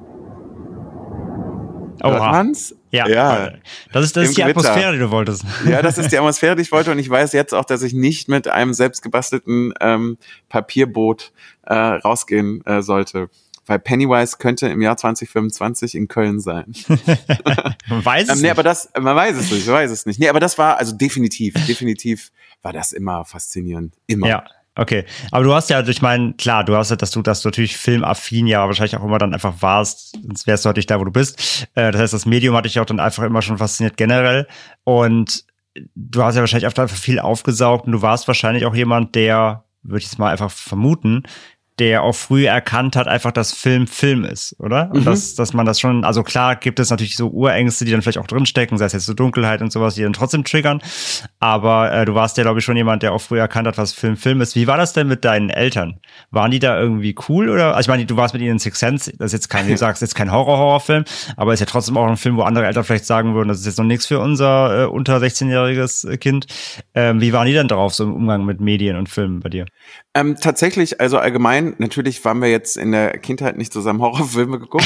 Hans? Ja. Das ist die Gewitter. Atmosphäre, die du wolltest. Ja, das ist die Atmosphäre, die ich wollte. Und ich weiß jetzt auch, dass ich nicht mit einem selbstgebastelten Papierboot rausgehen sollte. Weil Pennywise könnte im Jahr 2025 in Köln sein. Man weiß es nicht. Aber man weiß es nicht. Nee, aber das war, also definitiv war das immer faszinierend. Immer. Ja. Okay, aber du hast ja, ich meine, klar, du hast ja, dass du natürlich filmaffin ja wahrscheinlich auch immer dann einfach warst, sonst wärst du heute nicht da, wo du bist. Das heißt, das Medium hat dich auch dann einfach immer schon fasziniert generell und du hast ja wahrscheinlich einfach viel aufgesaugt und du warst wahrscheinlich auch jemand, der, würde ich jetzt mal einfach vermuten, der auch früh erkannt hat, einfach, dass Film ist, oder? Und dass man das schon, also klar gibt es natürlich so Urängste, die dann vielleicht auch drinstecken, sei es jetzt so Dunkelheit und sowas, die dann trotzdem triggern. Aber du warst ja, glaube ich, schon jemand, der auch früh erkannt hat, was Film ist. Wie war das denn mit deinen Eltern? Waren die da irgendwie cool? Oder, also ich meine, du warst mit ihnen in Sixth Sense, das ist jetzt kein, wie du sagst, jetzt kein Horrorfilm, aber ist ja trotzdem auch ein Film, wo andere Eltern vielleicht sagen würden, das ist jetzt noch nichts für unser unter 16-jähriges Kind. Wie waren die denn drauf, so im Umgang mit Medien und Filmen bei dir? Tatsächlich, also allgemein, natürlich waren wir jetzt in der Kindheit nicht zusammen Horrorfilme geguckt,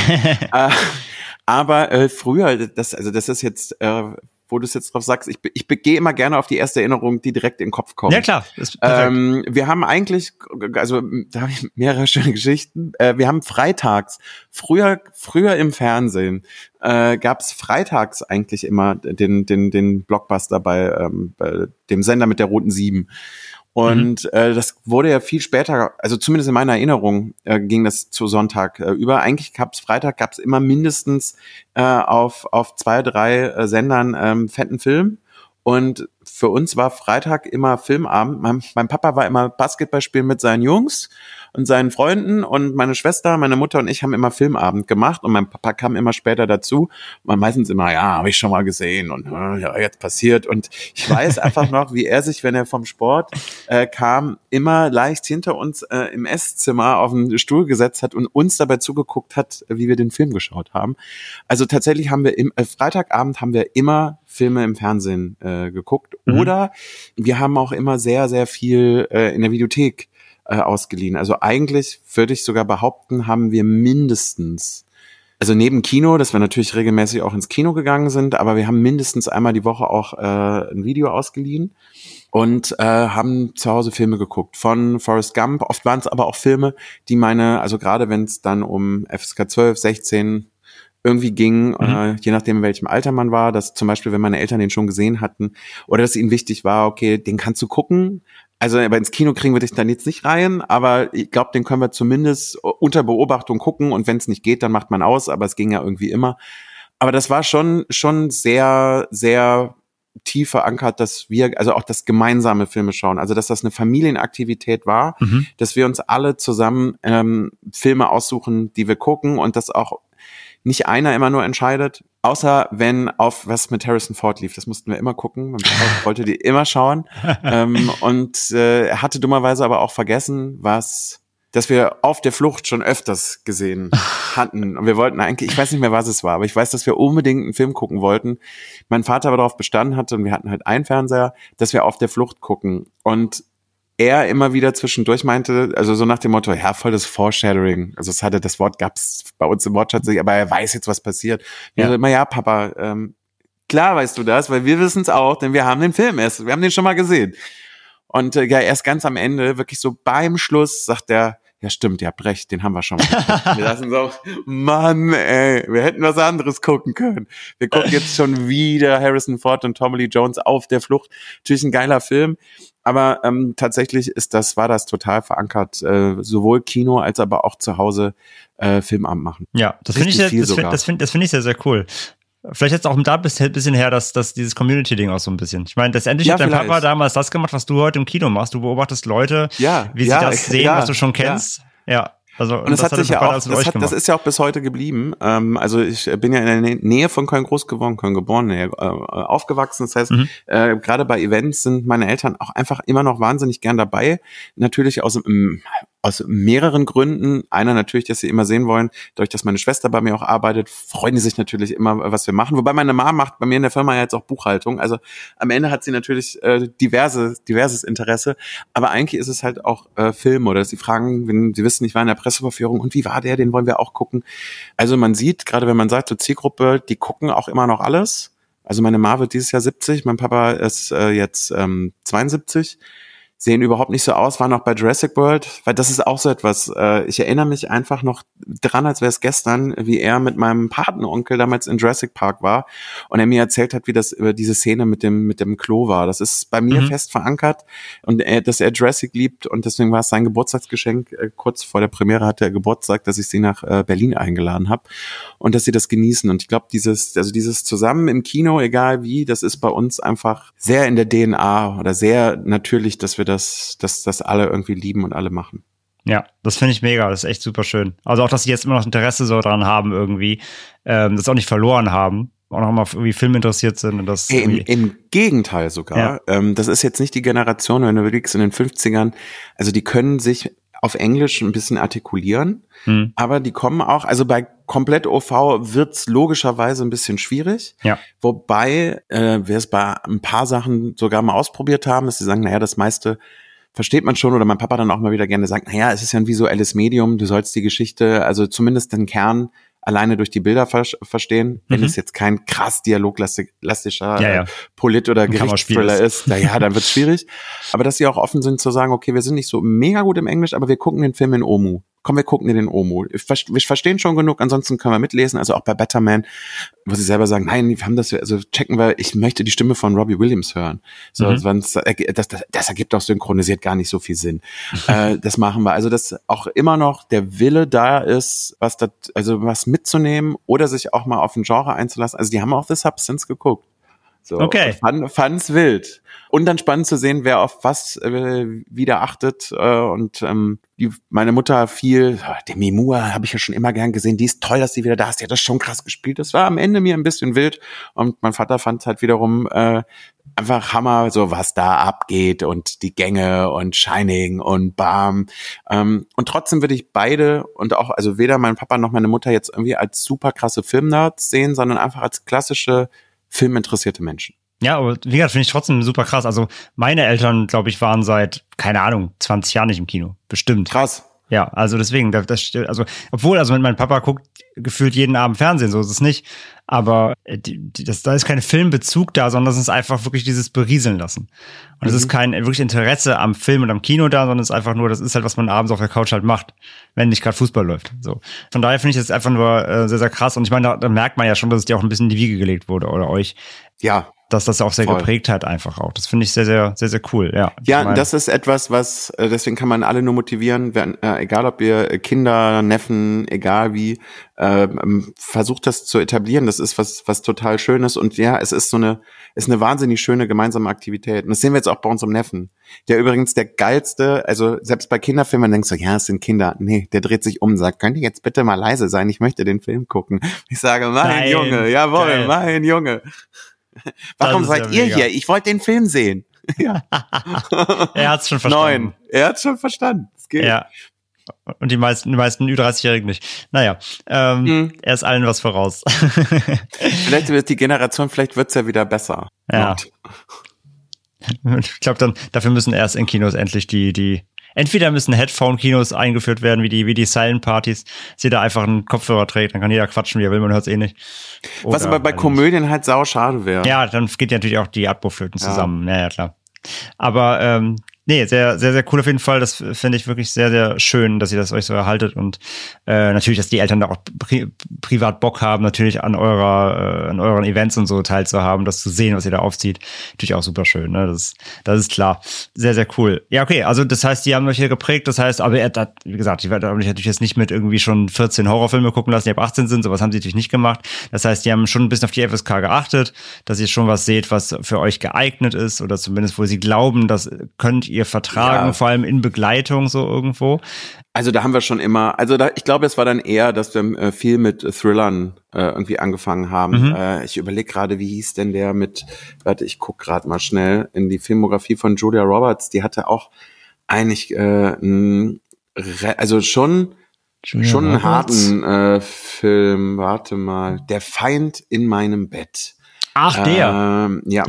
aber früher, das ist jetzt, wo du es jetzt drauf sagst, ich gehe immer gerne auf die erste Erinnerung, die direkt in den Kopf kommt. Ja, klar. Wir haben eigentlich, also da habe ich mehrere schöne Geschichten. Wir haben freitags, früher im Fernsehen, gab es freitags eigentlich immer den Blockbuster bei dem Sender mit der roten 7. Und das wurde ja viel später, also zumindest in meiner Erinnerung ging das zu Sonntag über. Eigentlich Freitag gab's immer mindestens auf 2, 3 Sendern fetten Film. Und für uns war Freitag immer Filmabend. Mein Papa war immer Basketball spielen mit seinen Jungs und seinen Freunden und meine Schwester, meine Mutter und ich haben immer Filmabend gemacht und mein Papa kam immer später dazu. Und meistens immer, ja, habe ich schon mal gesehen und ja, jetzt passiert. Und ich weiß einfach noch, wie er sich, wenn er vom Sport kam, immer leicht hinter uns im Esszimmer auf den Stuhl gesetzt hat und uns dabei zugeguckt hat, wie wir den Film geschaut haben. Also tatsächlich haben wir Freitagabend haben wir immer Filme im Fernsehen geguckt. Oder wir haben auch immer sehr, sehr viel in der Videothek ausgeliehen. Also eigentlich würde ich sogar behaupten, haben wir mindestens, also neben Kino, dass wir natürlich regelmäßig auch ins Kino gegangen sind, aber wir haben mindestens einmal die Woche auch ein Video ausgeliehen und haben zu Hause Filme geguckt. Von Forrest Gump, oft waren es aber auch Filme, die also gerade wenn es dann um FSK 12, 16 irgendwie ging, je nachdem in welchem Alter man war, dass zum Beispiel, wenn meine Eltern den schon gesehen hatten oder dass ihnen wichtig war, okay, den kannst du gucken. Also aber ins Kino kriegen wir dich dann jetzt nicht rein, aber ich glaube, den können wir zumindest unter Beobachtung gucken und wenn es nicht geht, dann macht man aus, aber es ging ja irgendwie immer. Aber das war schon sehr, sehr tief verankert, dass wir, also auch das gemeinsame Filme schauen, also dass das eine Familienaktivität war, dass wir uns alle zusammen Filme aussuchen, die wir gucken und das auch nicht einer immer nur entscheidet, außer wenn auf was mit Harrison Ford lief. Das mussten wir immer gucken. Man wollte die immer schauen. Und er hatte dummerweise aber auch vergessen, dass wir auf der Flucht schon öfters gesehen hatten. Und wir wollten eigentlich, ich weiß nicht mehr, was es war, aber ich weiß, dass wir unbedingt einen Film gucken wollten. Mein Vater aber darauf bestanden hatte, und wir hatten halt einen Fernseher, dass wir auf der Flucht gucken. Und er immer wieder zwischendurch meinte, also so nach dem Motto, ja, voll das Foreshadowing. Also das Wort gab's bei uns im Wortschatz nicht, aber er weiß jetzt, was passiert. Ja. Also immer, ja, Papa, klar weißt du das, weil wir wissen es auch, denn wir haben den Film wir haben den schon mal gesehen. Und ja, erst ganz am Ende, wirklich so beim Schluss, sagt er, ja stimmt, ihr habt recht, den haben wir schon mal. Wir lassen so, Mann, ey, wir hätten was anderes gucken können. Wir gucken jetzt schon wieder Harrison Ford und Tommy Lee Jones auf der Flucht. Natürlich ein geiler Film, aber tatsächlich war das total verankert, sowohl Kino als aber auch zu Hause Filmabend machen. Ja, das finde ich sehr, sehr cool. Vielleicht jetzt auch da ein bisschen her, dass dieses Community-Ding auch so ein bisschen. Ich meine, letztendlich hat dein Papa damals das gemacht, was du heute im Kino machst. Du beobachtest Leute, wie sie das sehen, was du schon kennst. Ja. Also, und das hat sich ja auch, das ist ja auch bis heute geblieben. Also ich bin ja in der Nähe von Köln groß geworden, Köln geboren, aufgewachsen. Das heißt, gerade bei Events sind meine Eltern auch einfach immer noch wahnsinnig gern dabei. Natürlich aus dem aus mehreren Gründen. Einer natürlich, dass sie immer sehen wollen, dadurch, dass meine Schwester bei mir auch arbeitet, freuen die sich natürlich immer, was wir machen. Wobei meine Mama macht bei mir in der Firma jetzt auch Buchhaltung. Also am Ende hat sie natürlich diverses Interesse. Aber eigentlich ist es halt auch Film oder dass sie fragen, wenn sie wissen, ich war in der Presseverführung und wie war der, den wollen wir auch gucken. Also man sieht, gerade wenn man sagt, so Zielgruppe, die gucken auch immer noch alles. Also meine Ma wird dieses Jahr 70, mein Papa ist jetzt 72. Sehen überhaupt nicht so aus, waren auch bei Jurassic World, weil das ist auch so etwas, ich erinnere mich einfach noch dran, als wäre es gestern, wie er mit meinem Patenonkel damals in Jurassic Park war und er mir erzählt hat, wie das über diese Szene mit dem Klo war. Das ist bei mir fest verankert und dass er Jurassic liebt und deswegen war es sein Geburtstagsgeschenk. Kurz vor der Premiere hatte er Geburtstag, dass ich sie nach Berlin eingeladen habe und dass sie das genießen. Und ich glaube, dieses zusammen im Kino, egal wie, das ist bei uns einfach sehr in der DNA oder sehr natürlich, dass wir das alle irgendwie lieben und alle machen. Ja, das finde ich mega, das ist echt super schön. Also auch, dass sie jetzt immer noch Interesse so dran haben irgendwie, das auch nicht verloren haben, auch noch mal irgendwie Film interessiert sind. Und das im Gegenteil sogar. Ja. Das ist jetzt nicht die Generation, wenn du überlegst, in den 50ern, also die können sich auf Englisch ein bisschen artikulieren, aber die kommen auch, also bei komplett OV wird's logischerweise ein bisschen schwierig, wobei wir es bei ein paar Sachen sogar mal ausprobiert haben, dass sie sagen, naja, das meiste versteht man schon, oder mein Papa dann auch mal wieder gerne sagt, naja, es ist ja ein visuelles Medium, du sollst die Geschichte, also zumindest den Kern alleine durch die Bilder verstehen, wenn es jetzt kein krass dialoglastischer Polit- oder Gerichtsthriller ist, dann wird's schwierig. Aber dass sie auch offen sind zu sagen, okay, wir sind nicht so mega gut im Englisch, aber wir gucken den Film in Omu. Komm, wir gucken den Omu. Wir verstehen schon genug, ansonsten können wir mitlesen. Also auch bei Better Man, wo sie selber sagen, nein, wir haben das, also checken wir, ich möchte die Stimme von Robbie Williams hören. So, das ergibt auch synchronisiert gar nicht so viel Sinn. Das machen wir. Also, dass auch immer noch der Wille da ist, was mitzunehmen oder sich auch mal auf ein Genre einzulassen. Also, die haben auch The Substance geguckt. So, okay. Fand's wild. Und dann spannend zu sehen, wer auf was wieder achtet. Und meine Mutter Demi Moore habe ich ja schon immer gern gesehen. Die ist toll, dass sie wieder da ist. Die hat das schon krass gespielt. Das war am Ende mir ein bisschen wild. Und mein Vater fand halt wiederum einfach Hammer, so was da abgeht und die Gänge und Shining und Bam. Und trotzdem würde ich beide und auch, also weder mein Papa noch meine Mutter jetzt irgendwie als super krasse Filmnerds sehen, sondern einfach als klassische filminteressierte Menschen. Ja, aber wie gesagt, finde ich trotzdem super krass. Also meine Eltern, glaube ich, waren seit, keine Ahnung, 20 Jahren nicht im Kino. Bestimmt. Krass. Ja, also deswegen, obwohl mein Papa guckt gefühlt jeden Abend Fernsehen, so ist es nicht. Aber da ist kein Filmbezug da, sondern es ist einfach wirklich dieses Berieseln lassen. Und es ist kein wirklich Interesse am Film und am Kino da, sondern es ist einfach nur, das ist halt, was man abends auf der Couch halt macht, wenn nicht gerade Fußball läuft. So. Von daher finde ich das einfach nur sehr, sehr krass. Und ich meine, da merkt man ja schon, dass es dir auch ein bisschen in die Wiege gelegt wurde oder euch. Ja. Dass das auch sehr geprägt hat einfach auch. Das finde ich sehr, sehr, sehr, sehr cool. Ja, das ist etwas, was, deswegen kann man alle nur motivieren, egal ob ihr Kinder, Neffen, egal wie, versucht das zu etablieren. Das ist was total Schönes und ja, es ist eine wahnsinnig schöne gemeinsame Aktivität. Und das sehen wir jetzt auch bei unserem Neffen. Der übrigens der geilste, also selbst bei Kinderfilmen denkst du, ja, es sind Kinder. Nee, der dreht sich um und sagt, könnt ihr jetzt bitte mal leise sein? Ich möchte den Film gucken. Ich sage, mein Junge, jawohl, geil. Mein Junge. Warum seid ihr hier? Ich wollte den Film sehen. Ja. Er hat's schon verstanden. Er hat's schon verstanden. Das geht. Ja. Und die meisten Ü30-Jährigen nicht. Naja, er ist allen was voraus. Vielleicht wird die Generation, vielleicht wird's ja wieder besser. Ja. Ich glaube, dafür müssen erst in Kinos endlich entweder müssen Headphone-Kinos eingeführt werden, wie die Silent-Partys, dass jeder einfach einen Kopfhörer trägt, dann kann jeder quatschen, wie er will, man hört es eh nicht. Oder was aber bei Komödien halt sau schade wäre. Ja, dann geht ja natürlich auch die Abbruchflöten zusammen. Ja, klar. Aber nee, sehr, sehr, sehr cool auf jeden Fall. Das finde ich wirklich sehr, sehr schön, dass ihr das euch so erhaltet und natürlich, dass die Eltern da auch privat Bock haben, natürlich an euren Events und so teilzuhaben, das zu sehen, was ihr da aufzieht. Natürlich auch super schön, ne? Das ist klar. Sehr, sehr cool. Ja, okay, also das heißt, die haben euch hier geprägt, das heißt, aber wie gesagt, ich werde euch natürlich jetzt nicht mit irgendwie schon 14 Horrorfilme gucken lassen, die ab 18 sind, sowas haben sie natürlich nicht gemacht. Das heißt, die haben schon ein bisschen auf die FSK geachtet, dass ihr schon was seht, was für euch geeignet ist oder zumindest, wo sie glauben, das könnt ihr vertragen, vor allem in Begleitung so irgendwo. Also da haben wir schon immer, ich glaube, es war dann eher, dass wir viel mit Thrillern irgendwie angefangen haben. Ich überlege gerade, wie hieß denn der ich gucke gerade mal schnell in die Filmografie von Julia Roberts, die hatte auch eigentlich also schon Julia einen Roberts? harten Film. Warte mal. Der Feind in meinem Bett. Ach, der. Ja.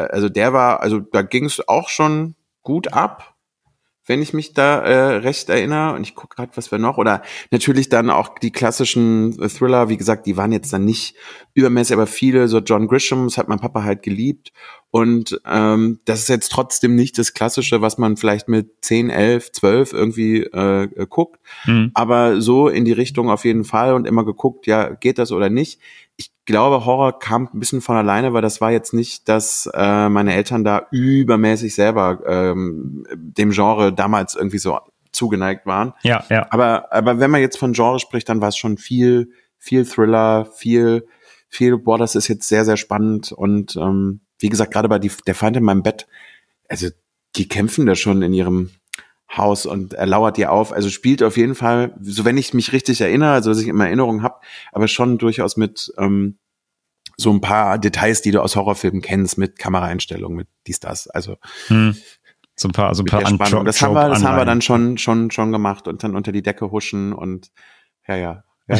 Da ging es auch schon gut ab, wenn ich mich da recht erinnere. Und ich gucke gerade, was wir noch. Oder natürlich dann auch die klassischen Thriller, wie gesagt, die waren jetzt dann nicht übermäßig, aber viele, so John Grisham, das hat mein Papa halt geliebt. Und das ist jetzt trotzdem nicht das Klassische, was man vielleicht mit 10, 11, 12 irgendwie guckt. Aber so in die Richtung auf jeden Fall und immer geguckt, ja, geht das oder nicht. Ich glaube, Horror kam ein bisschen von alleine, weil das war jetzt nicht, dass meine Eltern da übermäßig selber dem Genre damals irgendwie so zugeneigt waren. Ja. Aber wenn man jetzt von Genre spricht, dann war es schon viel Thriller, viel, boah, das ist jetzt sehr, sehr spannend. Und wie gesagt, gerade bei der Feind in meinem Bett, also die kämpfen da schon in ihrem Haus und er lauert dir auf. Also spielt auf jeden Fall, so wenn ich mich richtig erinnere, also was ich immer Erinnerungen habe, aber schon durchaus mit so ein paar Details, die du aus Horrorfilmen kennst, mit Kameraeinstellungen, mit dies, das. Also So ein paar Spannung. Das haben wir dann schon gemacht und dann unter die Decke huschen und ja.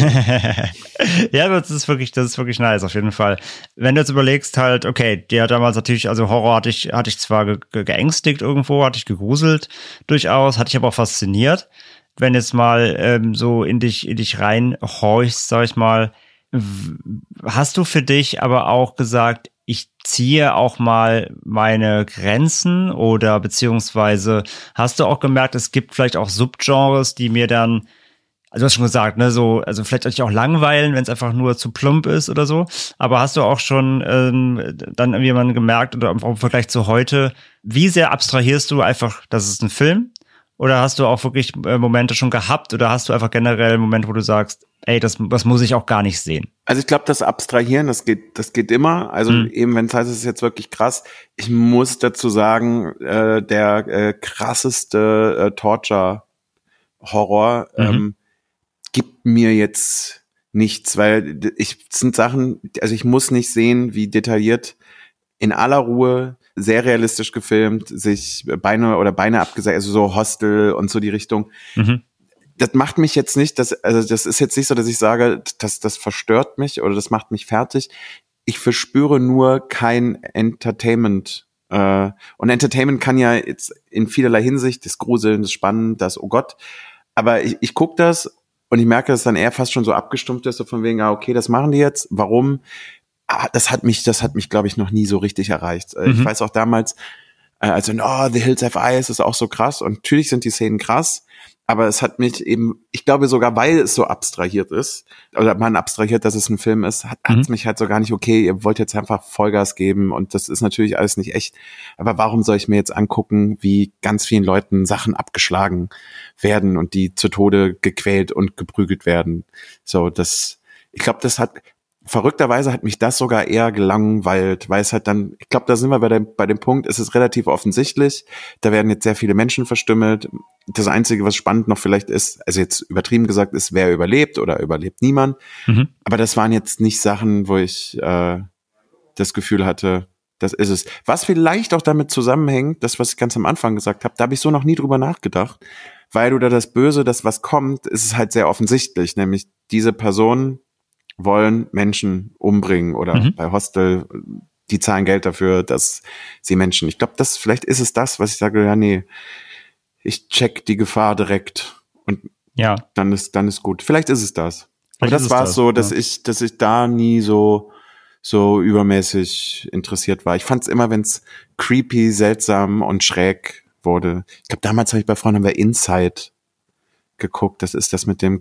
Ja, das ist wirklich nice, auf jeden Fall. Wenn du jetzt überlegst halt, okay, der damals natürlich, also Horror hatte ich zwar geängstigt irgendwo, hatte ich gegruselt durchaus, hatte ich aber auch fasziniert. Wenn jetzt mal so in dich reinhorchst, sag ich mal, hast du für dich aber auch gesagt, ich ziehe auch mal meine Grenzen oder beziehungsweise hast du auch gemerkt, es gibt vielleicht auch Subgenres, die mir dann, also du hast schon gesagt, ne, so, also vielleicht auch langweilen, wenn es einfach nur zu plump ist oder so. Aber hast du auch schon dann irgendwann gemerkt oder im Vergleich zu heute, wie sehr abstrahierst du einfach, das ist ein Film? Oder hast du auch wirklich Momente schon gehabt oder hast du einfach generell Momente, wo du sagst, ey, das muss ich auch gar nicht sehen? Also ich glaube, das Abstrahieren, das geht immer. Also eben, wenn es heißt, es ist jetzt wirklich krass. Ich muss dazu sagen, der krasseste Torture-Horror gibt mir jetzt nichts, weil sind Sachen, also ich muss nicht sehen, wie detailliert in aller Ruhe, sehr realistisch gefilmt, sich Beine abgesagt, also so Hostel und so die Richtung. Das macht mich jetzt nicht, das ist jetzt nicht so, dass ich sage, das verstört mich oder das macht mich fertig. Ich verspüre nur kein Entertainment. Und Entertainment kann ja jetzt in vielerlei Hinsicht, das Gruseln, das Spannen, das oh Gott. Aber ich gucke das und ich merke, dass dann eher fast schon so abgestumpft ist, so von wegen, okay, das machen die jetzt, warum? Das hat mich, glaube ich, noch nie so richtig erreicht. Ich weiß auch damals, also The Hills Have Eyes ist auch so krass und natürlich sind die Szenen krass, aber es hat mich eben, ich glaube sogar, weil es so abstrahiert ist, oder man abstrahiert, dass es ein Film ist, hat es mich halt so gar nicht, okay, ihr wollt jetzt einfach Vollgas geben und das ist natürlich alles nicht echt, aber warum soll ich mir jetzt angucken, wie ganz vielen Leuten Sachen abgeschlagen werden und die zu Tode gequält und geprügelt werden? So, ich glaube, verrückterweise hat mich das sogar eher gelangweilt, weil es halt dann, ich glaube, da sind wir bei dem Punkt, es ist relativ offensichtlich, da werden jetzt sehr viele Menschen verstümmelt. Das Einzige, was spannend noch vielleicht ist, also jetzt übertrieben gesagt, ist, wer überlebt oder überlebt niemand. Aber das waren jetzt nicht Sachen, wo ich das Gefühl hatte, das ist es. Was vielleicht auch damit zusammenhängt, das, was ich ganz am Anfang gesagt habe, da habe ich so noch nie drüber nachgedacht, weil du da das Böse, das was kommt, ist es halt sehr offensichtlich, nämlich diese Person wollen Menschen umbringen oder bei Hostel, die zahlen Geld dafür, dass sie Menschen. Ich glaube, vielleicht ist es das, was ich sage, ja, nee, ich check die Gefahr direkt und dann ist gut. Vielleicht ist es das. Aber das war es so, dass ich da nie so übermäßig interessiert war. Ich fand es immer, wenn es creepy, seltsam und schräg wurde. Ich glaube, damals haben wir Inside geguckt. Das ist das mit dem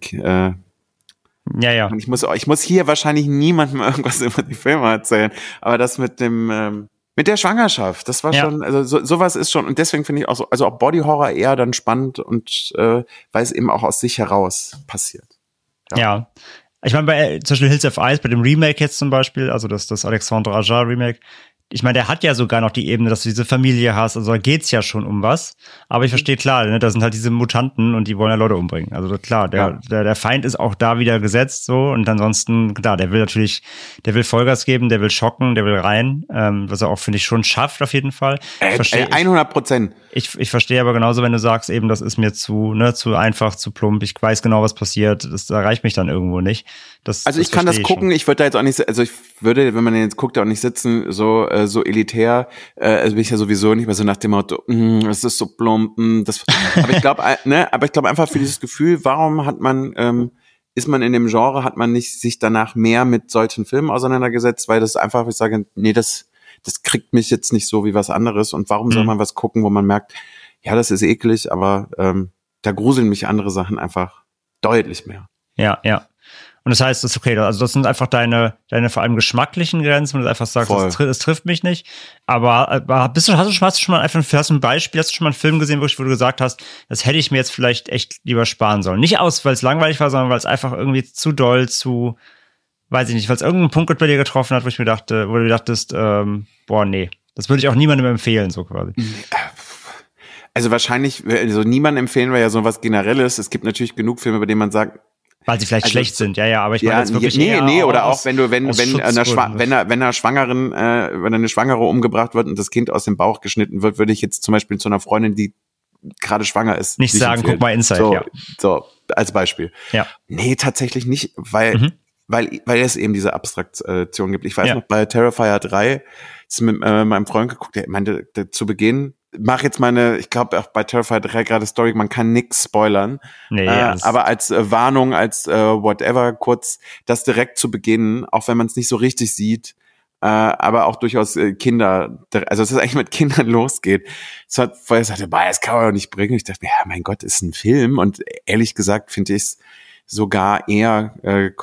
Ja. Und ich muss hier wahrscheinlich niemandem irgendwas über die Filme erzählen, aber das mit der Schwangerschaft, das war schon, also sowas ist schon, und deswegen finde ich auch so, also auch Body Horror eher dann spannend und weil es eben auch aus sich heraus passiert. Ja. Ich meine, bei zum Beispiel Hills Have Eyes, bei dem Remake jetzt zum Beispiel, also das Alexandre Aja Remake, ich meine, der hat ja sogar noch die Ebene, dass du diese Familie hast, also da geht's ja schon um was. Aber ich verstehe klar, ne, da sind halt diese Mutanten und die wollen ja Leute umbringen. Also klar, der Feind ist auch da wieder gesetzt so und ansonsten, klar, der will Vollgas geben, der will schocken, der will rein, was er auch, finde ich, schon schafft auf jeden Fall. 100%. Ich verstehe aber genauso, wenn du sagst, eben, das ist mir zu einfach, zu plump, ich weiß genau, was passiert, das erreicht mich dann irgendwo nicht. Also ich kann das gucken, ich würde da jetzt auch nicht, also ich würde, wenn man den jetzt guckt, auch nicht sitzen, so elitär, also bin ich ja sowieso nicht mehr so nach dem Motto, es ist so plump, aber ich glaube, einfach für dieses Gefühl, warum hat man, ist man in dem Genre, hat man nicht sich danach mehr mit solchen Filmen auseinandergesetzt, weil das einfach, ich sage, nee, das kriegt mich jetzt nicht so wie was anderes und warum soll man was gucken, wo man merkt, ja, das ist eklig, aber da gruseln mich andere Sachen einfach deutlich mehr. Ja. Und das heißt, das ist okay, also das sind einfach deine vor allem geschmacklichen Grenzen, wo du einfach sagst, es trifft mich nicht. Aber hast du schon mal ein Beispiel, hast du schon mal einen Film gesehen, wo du gesagt hast, das hätte ich mir jetzt vielleicht echt lieber sparen sollen. Nicht weil es langweilig war, sondern weil es einfach irgendwie zu doll, weiß ich nicht, weil es irgendeinen Punkt bei dir getroffen hat, wo du dachtest, nee, das würde ich auch niemandem empfehlen, so quasi. Also wahrscheinlich, also niemandem empfehlen wir ja so was Generelles. Es gibt natürlich genug Filme, bei denen man sagt, weil sie vielleicht schlecht sind, aber ich meine jetzt wirklich oder auch wenn einer Schwangeren, wenn eine Schwangere umgebracht wird und das Kind aus dem Bauch geschnitten wird, würde ich jetzt zum Beispiel zu einer Freundin, die gerade schwanger ist, nicht sagen, empfehlen. Guck mal Inside, So, als Beispiel. Ja. Nee, tatsächlich nicht, weil es eben diese Abstraktion gibt. Ich weiß noch, bei Terrifier 3 ist mit meinem Freund geguckt, der meinte zu Beginn, mach jetzt ich glaube auch bei Terrifier 3 gerade Story, man kann nix spoilern. Nee, aber als Warnung, als whatever, kurz das direkt zu Beginn, auch wenn man es nicht so richtig sieht, aber auch durchaus Kinder, also es ist eigentlich mit Kindern losgeht. Weil ich sagte, das kann man doch nicht bringen. Ich dachte mir, ja, mein Gott, ist ein Film und ehrlich gesagt finde ich es sogar eher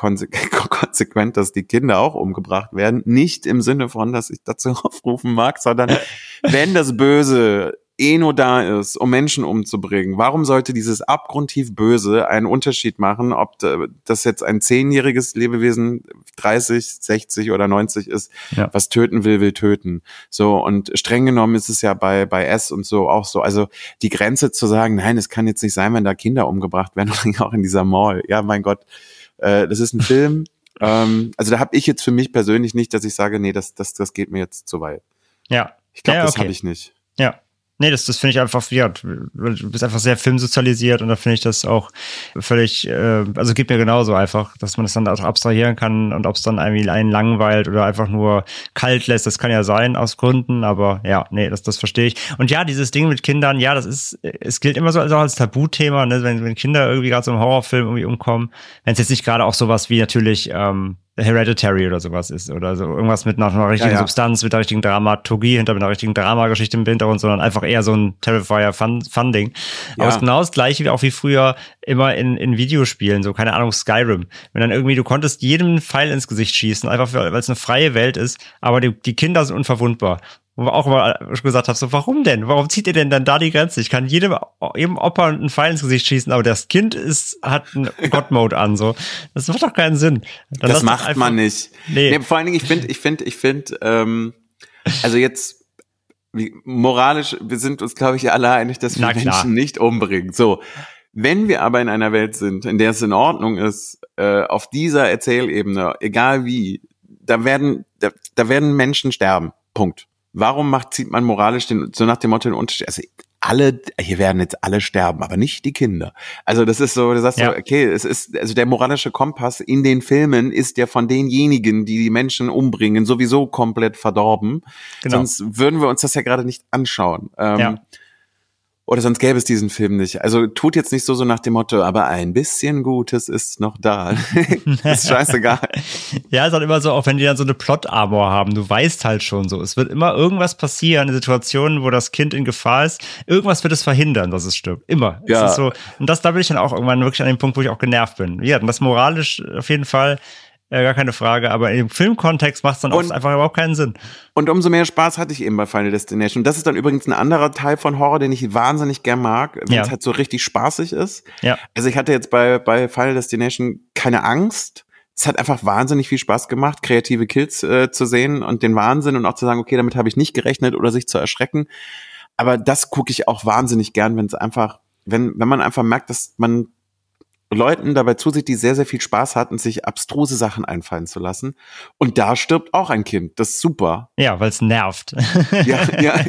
konsequent, dass die Kinder auch umgebracht werden. Nicht im Sinne von, dass ich dazu aufrufen mag, sondern wenn das Böse nur da ist, um Menschen umzubringen, warum sollte dieses abgrundtief Böse einen Unterschied machen, ob das jetzt ein 10-jähriges Lebewesen 30, 60 oder 90 ist, was töten will töten. So, und streng genommen ist es ja bei S und so auch so. Also die Grenze zu sagen, nein, es kann jetzt nicht sein, wenn da Kinder umgebracht werden, auch in dieser Mall. Ja, mein Gott, das ist ein Film. Also da habe ich jetzt für mich persönlich nicht, dass ich sage, nee, das geht mir jetzt zu weit. Ja. Ich glaube, das habe ich nicht. Ja. Nee, das finde ich einfach, du bist einfach sehr filmsozialisiert und da finde ich das auch völlig, also geht mir genauso einfach, dass man das dann auch abstrahieren kann und ob es dann irgendwie einen langweilt oder einfach nur kalt lässt, das kann ja sein aus Gründen, aber ja, nee, das verstehe ich. Und ja, dieses Ding mit Kindern, ja, es gilt immer so als Tabuthema, ne, wenn Kinder irgendwie gerade so im Horrorfilm irgendwie umkommen, wenn es jetzt nicht gerade auch sowas wie natürlich, Hereditary oder sowas ist oder so irgendwas mit einer richtigen Substanz, mit einer richtigen Dramaturgie mit einer richtigen Dramageschichte im Hintergrund, sondern einfach eher so ein Terrifier-Fun-Ding. Aber es ist genau das Gleiche wie früher immer in Videospielen, so keine Ahnung, Skyrim. Wenn dann irgendwie, du konntest jedem Pfeil ins Gesicht schießen, einfach weil es eine freie Welt ist, aber die Kinder sind unverwundbar. Wo wir auch immer gesagt haben, so, warum denn? Warum zieht ihr denn dann da die Grenze? Ich kann jedem Opa einen Pfeil ins Gesicht schießen, aber das Kind hat einen God-Mode an, so. Das macht doch keinen Sinn. Das macht man nicht. Nee, vor allen Dingen, ich finde, also jetzt, moralisch, wir sind uns, glaube ich, alle einig, dass wir Menschen nicht umbringen. So. Wenn wir aber in einer Welt sind, in der es in Ordnung ist, auf dieser Erzählebene, egal wie, da werden Menschen sterben. Punkt. Warum zieht man moralisch so nach dem Motto den Unterschied? Also hier werden jetzt alle sterben, aber nicht die Kinder. Also das ist so, du sagst so, okay, es ist, also der moralische Kompass in den Filmen ist ja von denjenigen, die Menschen umbringen, sowieso komplett verdorben. Genau. Sonst würden wir uns das ja gerade nicht anschauen. Oder sonst gäbe es diesen Film nicht. Also tut jetzt nicht so nach dem Motto, aber ein bisschen Gutes ist noch da. Das ist scheißegal. Ja, ist halt immer so, auch wenn die dann so eine Plot-Armor haben, du weißt halt schon so, es wird immer irgendwas passieren in Situationen, wo das Kind in Gefahr ist. Irgendwas wird es verhindern, dass es stirbt. Immer. Ja. Es ist so, und da bin ich dann auch irgendwann wirklich an dem Punkt, wo ich auch genervt bin. Ja, und das moralisch auf jeden Fall gar keine Frage, aber im Filmkontext macht es dann oft einfach überhaupt keinen Sinn. Und umso mehr Spaß hatte ich eben bei Final Destination. Und das ist dann übrigens ein anderer Teil von Horror, den ich wahnsinnig gern mag, wenn es halt so richtig spaßig ist. Ja. Also ich hatte jetzt bei Final Destination keine Angst. es hat einfach wahnsinnig viel Spaß gemacht, kreative Kills zu sehen und den Wahnsinn und auch zu sagen, okay, damit habe ich nicht gerechnet oder sich zu erschrecken. Aber das gucke ich auch wahnsinnig gern, wenn es einfach, wenn man einfach merkt, dass man Leuten dabei zusieht, die sehr, sehr viel Spaß hatten, sich abstruse Sachen einfallen zu lassen. Und da stirbt auch ein Kind. Das ist super. Ja, weil es nervt. Ja.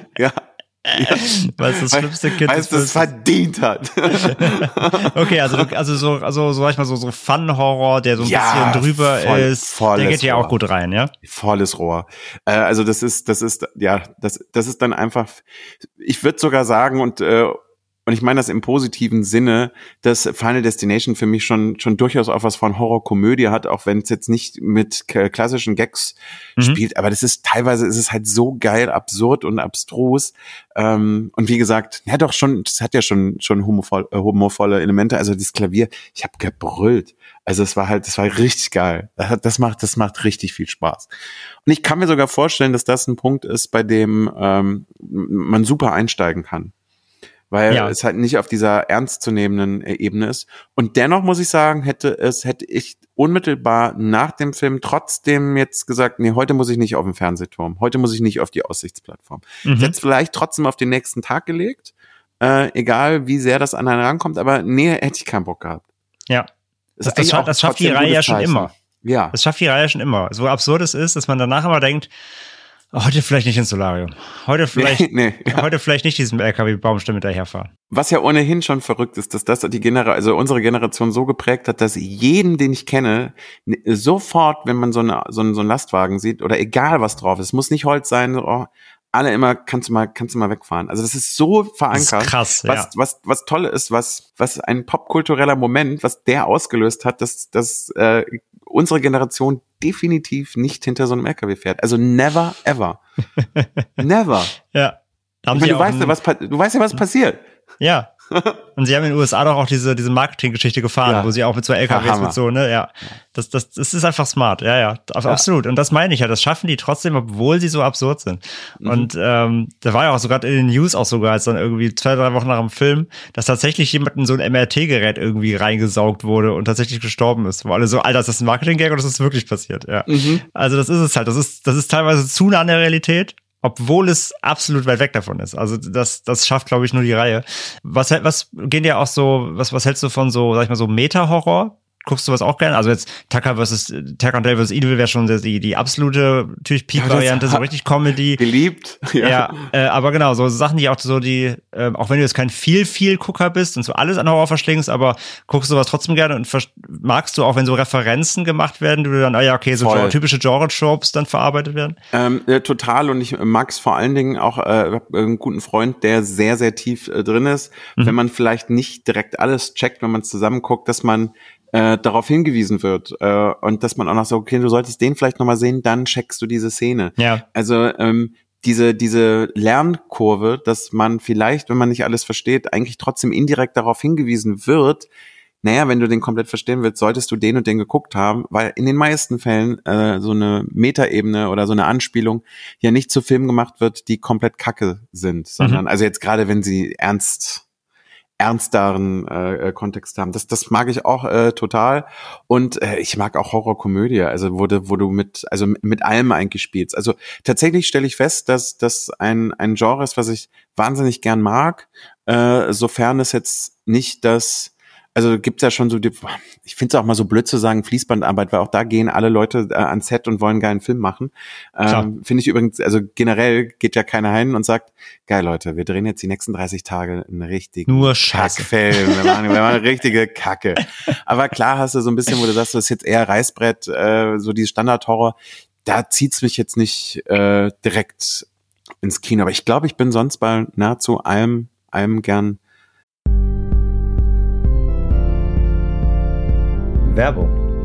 Weil es das schlimmste Kind ist. Weil es das verdient hat. Okay, also sag ich mal, so Fun-Horror, der so ein bisschen drüber ist, der geht ja auch gut rein, ja? Volles Rohr. Also das ist dann einfach, ich würde sogar sagen, und ich meine das im positiven Sinne, dass Final Destination für mich schon durchaus auch was von Horrorkomödie hat, auch wenn es jetzt nicht mit klassischen Gags spielt, aber teilweise ist es halt so geil, absurd und abstrus. Und wie gesagt, ja doch schon, das hat ja schon humorvolle Elemente, also das Klavier, ich habe gebrüllt. Also das war richtig geil. Das macht richtig viel Spaß. Und ich kann mir sogar vorstellen, dass das ein Punkt ist, bei dem man super einsteigen kann. Weil es halt nicht auf dieser ernstzunehmenden Ebene ist. Und dennoch muss ich sagen, hätte ich unmittelbar nach dem Film trotzdem jetzt gesagt, nee, heute muss ich nicht auf den Fernsehturm, heute muss ich nicht auf die Aussichtsplattform. Ich hätte es vielleicht trotzdem auf den nächsten Tag gelegt, egal wie sehr das an einen rankommt, aber nee, hätte ich keinen Bock gehabt. Ja, das schafft die Reihe ja schon immer. Ja. Das schafft die Reihe schon immer. So absurd es ist, dass man danach immer denkt, heute vielleicht nicht ins Solarium. Heute vielleicht nicht diesem LKW-Baumstämme hinterherfahren. Was ja ohnehin schon verrückt ist, dass das also unsere Generation so geprägt hat, dass jeden, den ich kenne, sofort, wenn man so einen Lastwagen sieht oder egal was drauf ist, muss nicht Holz sein, alle immer, kannst du mal wegfahren. Also das ist so verankert. Das ist krass, was toll ist, was ein popkultureller Moment, was der ausgelöst hat, dass unsere Generation definitiv nicht hinter so einem LKW fährt. Also never ever. Never. Ja. Du weißt ja, was passiert. Ja. Und sie haben in den USA doch auch diese Marketinggeschichte gefahren, wo sie auch mit so LKWs mit so, ne, ja. Das ist einfach smart, ja. Absolut. Und das meine ich ja, das schaffen die trotzdem, obwohl sie so absurd sind. Und da war ja auch sogar in den News auch sogar, als dann irgendwie 2-3 Wochen nach dem Film, dass tatsächlich jemand in so ein MRT-Gerät irgendwie reingesaugt wurde und tatsächlich gestorben ist. Wo alle so, Alter, ist das ein Marketing-Gag oder ist das wirklich passiert? Ja. Also das ist es halt. Das ist teilweise zu nah an der Realität, obwohl es absolut weit weg davon ist. Also das schafft, glaube ich, nur die Reihe. Was gehen dir auch so, was hältst du von so, sag ich mal, so Meta-Horror? Guckst du was auch gerne? Also jetzt Tucker and Dale vs. Evil wäre schon die absolute, natürlich Peak-Variante, so richtig Comedy. Geliebt. Ja, aber genau, so Sachen, die auch so auch wenn du jetzt kein viel Gucker bist und so alles an Horror verschlingst, aber guckst du was trotzdem gerne und magst du auch, wenn so Referenzen gemacht werden, du dann, so typische Genre-Tropes dann verarbeitet werden? Total, und ich mag's vor allen Dingen auch, ich hab einen guten Freund, der sehr, sehr tief drin ist, wenn man vielleicht nicht direkt alles checkt, wenn man es zusammen guckt, dass man darauf hingewiesen wird und dass man auch noch so, okay, du solltest den vielleicht nochmal sehen, dann checkst du diese Szene. Ja. Also diese Lernkurve, dass man vielleicht, wenn man nicht alles versteht, eigentlich trotzdem indirekt darauf hingewiesen wird, naja, wenn du den komplett verstehen willst, solltest du den und den geguckt haben, weil in den meisten Fällen so eine Metaebene oder so eine Anspielung ja nicht zu Filmen gemacht wird, die komplett kacke sind, sondern also jetzt gerade, wenn sie ernsteren Kontext haben. Das mag ich auch total. Und ich mag auch Horrorkomödie, also wo du mit allem eigentlich spielst. Also tatsächlich stelle ich fest, dass das ein Genre ist, was ich wahnsinnig gern mag, sofern es jetzt nicht also gibt's ja schon so, ich finde es auch mal so blöd zu sagen, Fließbandarbeit, weil auch da gehen alle Leute ans Set und wollen einen geilen Film machen. Finde ich übrigens, also generell geht ja keiner hin und sagt, geil Leute, wir drehen jetzt die nächsten 30 Tage einen richtigen Kackfilm. Wir machen eine richtige Kacke. Aber klar hast du so ein bisschen, wo du sagst, das ist jetzt eher Reißbrett, so dieses Standard-Horror. Da zieht's mich jetzt nicht direkt ins Kino. Aber ich glaube, ich bin sonst bei nahezu allem gern. Werbung.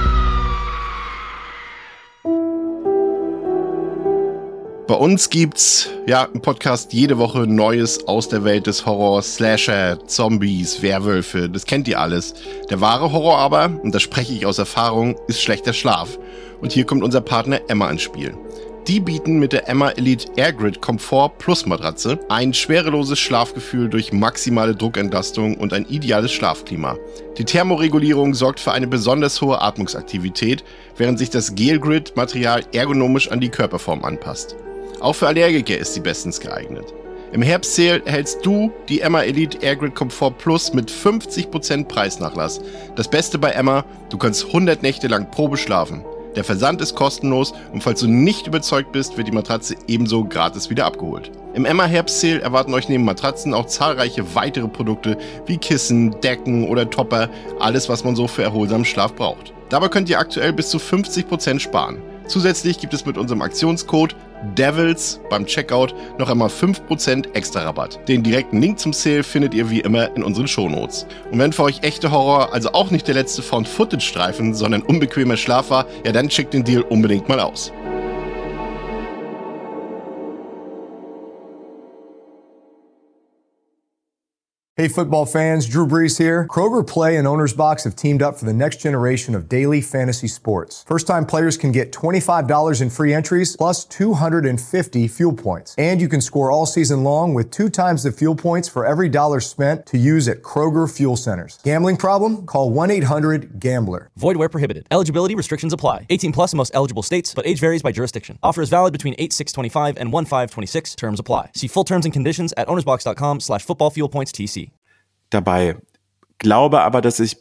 Bei uns gibt's im Podcast jede Woche Neues aus der Welt des Horrors, Slasher, Zombies, Werwölfe, das kennt ihr alles. Der wahre Horror aber, und das spreche ich aus Erfahrung, ist schlechter Schlaf. Und hier kommt unser Partner Emma ins Spiel. Die bieten mit der Emma Elite Airgrid Komfort Plus Matratze ein schwereloses Schlafgefühl durch maximale Druckentlastung und ein ideales Schlafklima. Die Thermoregulierung sorgt für eine besonders hohe Atmungsaktivität, während sich das Gel-Grid-Material ergonomisch an die Körperform anpasst. Auch für Allergiker ist sie bestens geeignet. Im Herbst-Sale erhältst du die Emma Elite Airgrid Komfort Plus mit 50% Preisnachlass. Das Beste bei Emma, du kannst 100 Nächte lang Probe schlafen. Der Versand ist kostenlos und falls du nicht überzeugt bist, wird die Matratze ebenso gratis wieder abgeholt. Im Emma Herbst-Sale erwarten euch neben Matratzen auch zahlreiche weitere Produkte wie Kissen, Decken oder Topper, alles was man so für erholsamen Schlaf braucht. Dabei könnt ihr aktuell bis zu 50% sparen. Zusätzlich gibt es mit unserem Aktionscode DEVILS beim Checkout noch einmal 5% extra Rabatt. Den direkten Link zum Sale findet ihr wie immer in unseren Shownotes. Und wenn für euch echte Horror also auch nicht der letzte Found-Footage-Streifen, sondern unbequemer Schlaf war, ja dann checkt den Deal unbedingt mal aus. Hey football fans, Drew Brees here. Kroger Play and Owner's Box have teamed up for the next generation of daily fantasy sports. First-time players can get $25 in free entries plus 250 fuel points. And you can score all season long with 2 times the fuel points for every dollar spent to use at Kroger Fuel Centers. Gambling problem? Call 1-800-GAMBLER. Void where prohibited. Eligibility restrictions apply. 18 plus in most eligible states, but age varies by jurisdiction. Offer is valid between 8/6/25 and 1/5/26. Terms apply. See full terms and conditions at ownersbox.com/footballfuelpoints-TC. Dabei. Glaube aber, dass ich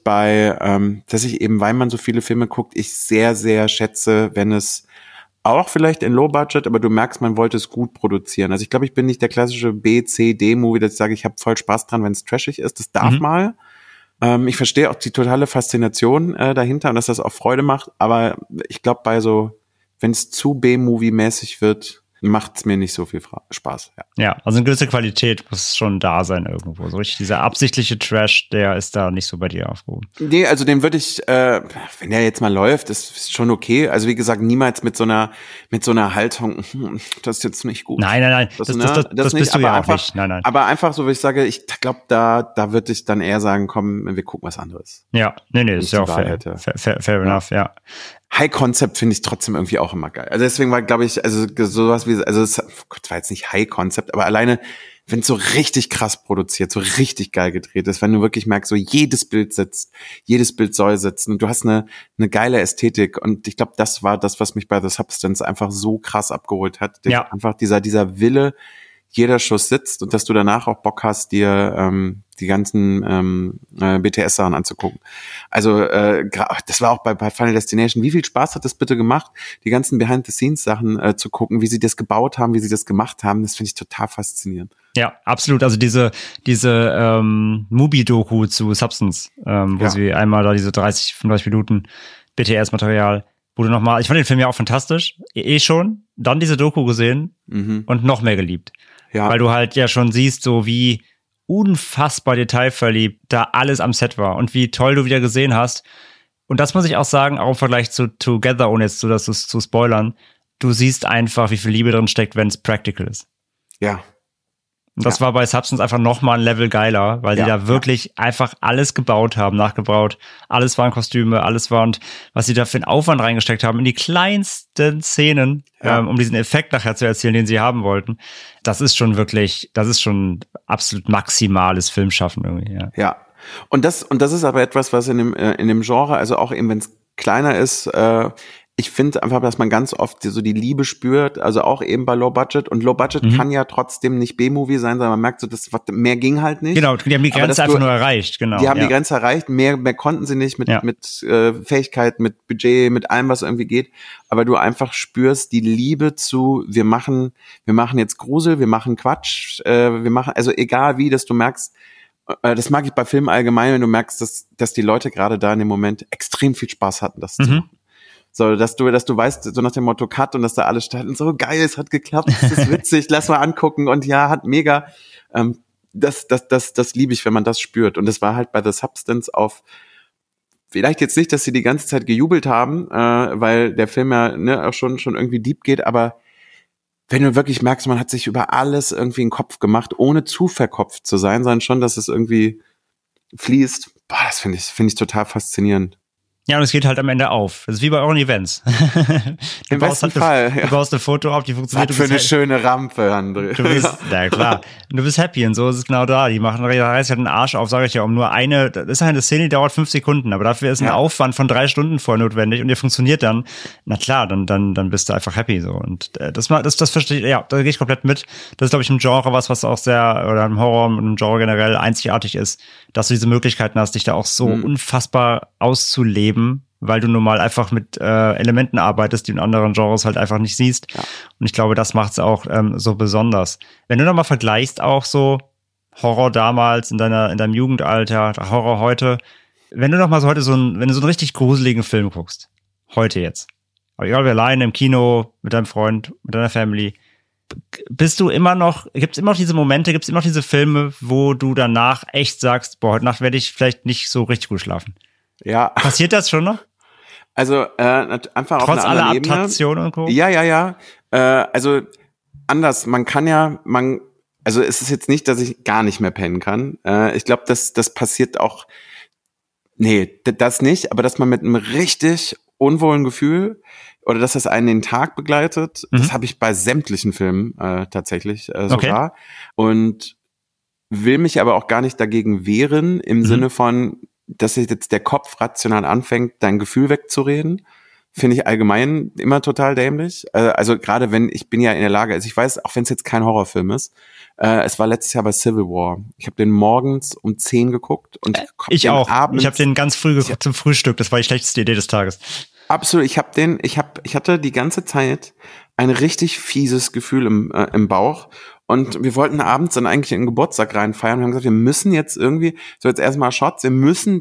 eben, weil man so viele Filme guckt, ich sehr, sehr schätze, wenn es auch vielleicht in Low Budget, aber du merkst, man wollte es gut produzieren. Also ich glaube, ich bin nicht der klassische B, C, D-Movie, dass ich sage, ich habe voll Spaß dran, wenn es trashig ist. Das darf mal. Ich verstehe auch die totale Faszination dahinter und dass das auch Freude macht, aber ich glaube, wenn es zu B-Movie-mäßig wird, macht es mir nicht so viel Spaß. Ja, also eine gewisse Qualität muss schon da sein irgendwo. So richtig dieser absichtliche Trash, der ist da nicht so bei dir aufgehoben. Nee, also den würde ich, wenn der jetzt mal läuft, das ist schon okay. Also wie gesagt, niemals mit so einer Haltung, das ist jetzt nicht gut. Nein, das bist du ja auch nicht. Nein. Aber einfach so, wie ich sage, ich glaube, da würde ich dann eher sagen, komm, wir gucken was anderes. Ja, nee, ist ja auch fair enough, ja. High-Concept finde ich trotzdem irgendwie auch immer geil. Also deswegen war, glaube ich, also sowas wie, also es war jetzt nicht High-Concept, aber alleine, wenn es so richtig krass produziert, so richtig geil gedreht ist, wenn du wirklich merkst, so jedes Bild sitzt, jedes Bild soll sitzen und du hast eine geile Ästhetik und ich glaube, das war das, was mich bei The Substance einfach so krass abgeholt hat. Ja. Einfach dieser Wille, jeder Schuss sitzt und dass du danach auch Bock hast, dir die ganzen BTS-Sachen anzugucken. Also das war auch bei Final Destination. Wie viel Spaß hat das bitte gemacht, die ganzen Behind-the-Scenes-Sachen zu gucken, wie sie das gebaut haben, wie sie das gemacht haben. Das finde ich total faszinierend. Ja, absolut. Also diese Mubi-Doku zu Substance, wo sie einmal da diese 35 Minuten BTS-Material, wo du nochmal, ich fand den Film ja auch fantastisch, schon, dann diese Doku gesehen und noch mehr geliebt. Ja. Weil du halt ja schon siehst, so wie unfassbar detailverliebt da alles am Set war und wie toll du wieder gesehen hast. Und das muss ich auch sagen, auch im Vergleich zu Together, ohne jetzt so das zu spoilern, du siehst einfach, wie viel Liebe drin steckt, wenn es practical ist. Ja. Und das war bei Substance einfach nochmal ein Level geiler, weil die da wirklich einfach alles gebaut haben, nachgebaut. Alles waren Kostüme, alles war, und was sie da für einen Aufwand reingesteckt haben in die kleinsten Szenen, um diesen Effekt nachher zu erzielen, den sie haben wollten. Das ist schon absolut maximales Filmschaffen irgendwie, Ja. Und das ist aber etwas, was in dem Genre, also auch eben wenn es kleiner ist, ich finde einfach, dass man ganz oft so die Liebe spürt, also auch eben bei Low Budget. Und Low Budget kann ja trotzdem nicht B-Movie sein, sondern man merkt so, dass mehr ging halt nicht. Genau, die haben die Grenze einfach nur erreicht, genau. Die haben die Grenze erreicht, mehr konnten sie nicht mit Fähigkeit, mit Budget, mit allem, was irgendwie geht. Aber du einfach spürst die Liebe zu, wir machen jetzt Grusel, wir machen Quatsch, also egal wie, dass du merkst, das mag ich bei Filmen allgemein, wenn du merkst, dass die Leute gerade da in dem Moment extrem viel Spaß hatten, das zu machen. So, dass du weißt, so nach dem Motto Cut und dass da alle standen, so geil, es hat geklappt, das ist witzig, lass mal angucken und ja, hat mega, das liebe ich, wenn man das spürt. Und das war halt bei The Substance auf, vielleicht jetzt nicht, dass sie die ganze Zeit gejubelt haben, weil der Film ja auch schon irgendwie deep geht, aber wenn du wirklich merkst, man hat sich über alles irgendwie einen Kopf gemacht, ohne zu verkopft zu sein, sondern schon, dass es irgendwie fließt, das finde ich total faszinierend. Ja, und es geht halt am Ende auf. Das ist wie bei euren Events. Im besten Fall. Du baust eine Foto auf, die funktioniert. Was für eine schöne Rampe, André. Du bist, ja klar. Du bist happy und so ist es genau da. Die machen, da reißt halt den Arsch auf, sage ich ja, um nur eine, das ist eine Szene, die dauert 5 Sekunden, aber dafür ist ein Aufwand von 3 Stunden vorher notwendig und der funktioniert dann. Na klar, dann bist du einfach happy so. Und das verstehe ich, ja, da gehe ich komplett mit. Das ist, glaube ich, im Genre was auch sehr, oder im Horror und im Genre generell einzigartig ist, dass du diese Möglichkeiten hast, dich da auch so unfassbar auszuleben, weil du nun mal einfach mit Elementen arbeitest, die in anderen Genres halt einfach nicht siehst. Ja. Und ich glaube, das macht es auch so besonders. Wenn du nochmal vergleichst, auch so Horror damals in deinem Jugendalter, Horror heute, wenn du nochmal so heute wenn du so einen richtig gruseligen Film guckst, heute jetzt, aber egal wie alleine im Kino, mit deinem Freund, mit deiner Family, gibt's immer noch diese Momente, gibt's immer noch diese Filme, wo du danach echt sagst, boah, heute Nacht werde ich vielleicht nicht so richtig gut schlafen. Ja. Passiert das schon noch? Also einfach trotz auf einer aller anderen Adaption und Co. Ja. Also anders. Also es ist jetzt nicht, dass ich gar nicht mehr pennen kann. Ich glaube, das passiert auch. Nee, das nicht. Aber dass man mit einem richtig unwohlen Gefühl oder dass das einen den Tag begleitet, das habe ich bei sämtlichen Filmen tatsächlich sogar. Okay. Und will mich aber auch gar nicht dagegen wehren im Sinne von, dass jetzt der Kopf rational anfängt, dein Gefühl wegzureden, finde ich allgemein immer total dämlich. Also gerade ich bin ja in der Lage, also ich weiß, auch wenn es jetzt kein Horrorfilm ist, es war letztes Jahr bei Civil War. Ich habe den morgens um 10 geguckt und ich auch. Ich habe den ganz früh geguckt zum Frühstück. Das war die schlechteste Idee des Tages. Absolut. Ich hatte die ganze Zeit ein richtig fieses Gefühl im Bauch. Und wir wollten abends dann eigentlich in den Geburtstag reinfeiern. Wir haben gesagt, wir müssen jetzt irgendwie, so jetzt erstmal Shots, wir müssen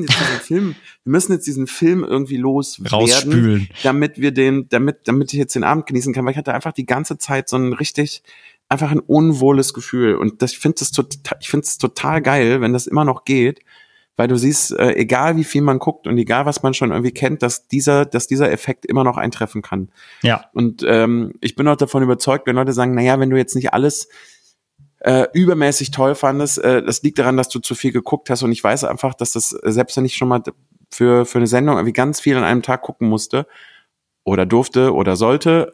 jetzt diesen Film irgendwie loswerden, rausspülen, damit ich jetzt den Abend genießen kann, weil ich hatte einfach die ganze Zeit so einfach ein unwohles Gefühl. Und ich finde es total geil, wenn das immer noch geht, weil du siehst, egal wie viel man guckt und egal was man schon irgendwie kennt, dass dieser Effekt immer noch eintreffen kann. Ja. Und ich bin auch davon überzeugt, wenn Leute sagen, naja, wenn du jetzt nicht alles übermäßig toll fandest, das liegt daran, dass du zu viel geguckt hast. Und ich weiß einfach, dass das, selbst wenn ich schon mal für eine Sendung irgendwie ganz viel an einem Tag gucken musste oder durfte oder sollte,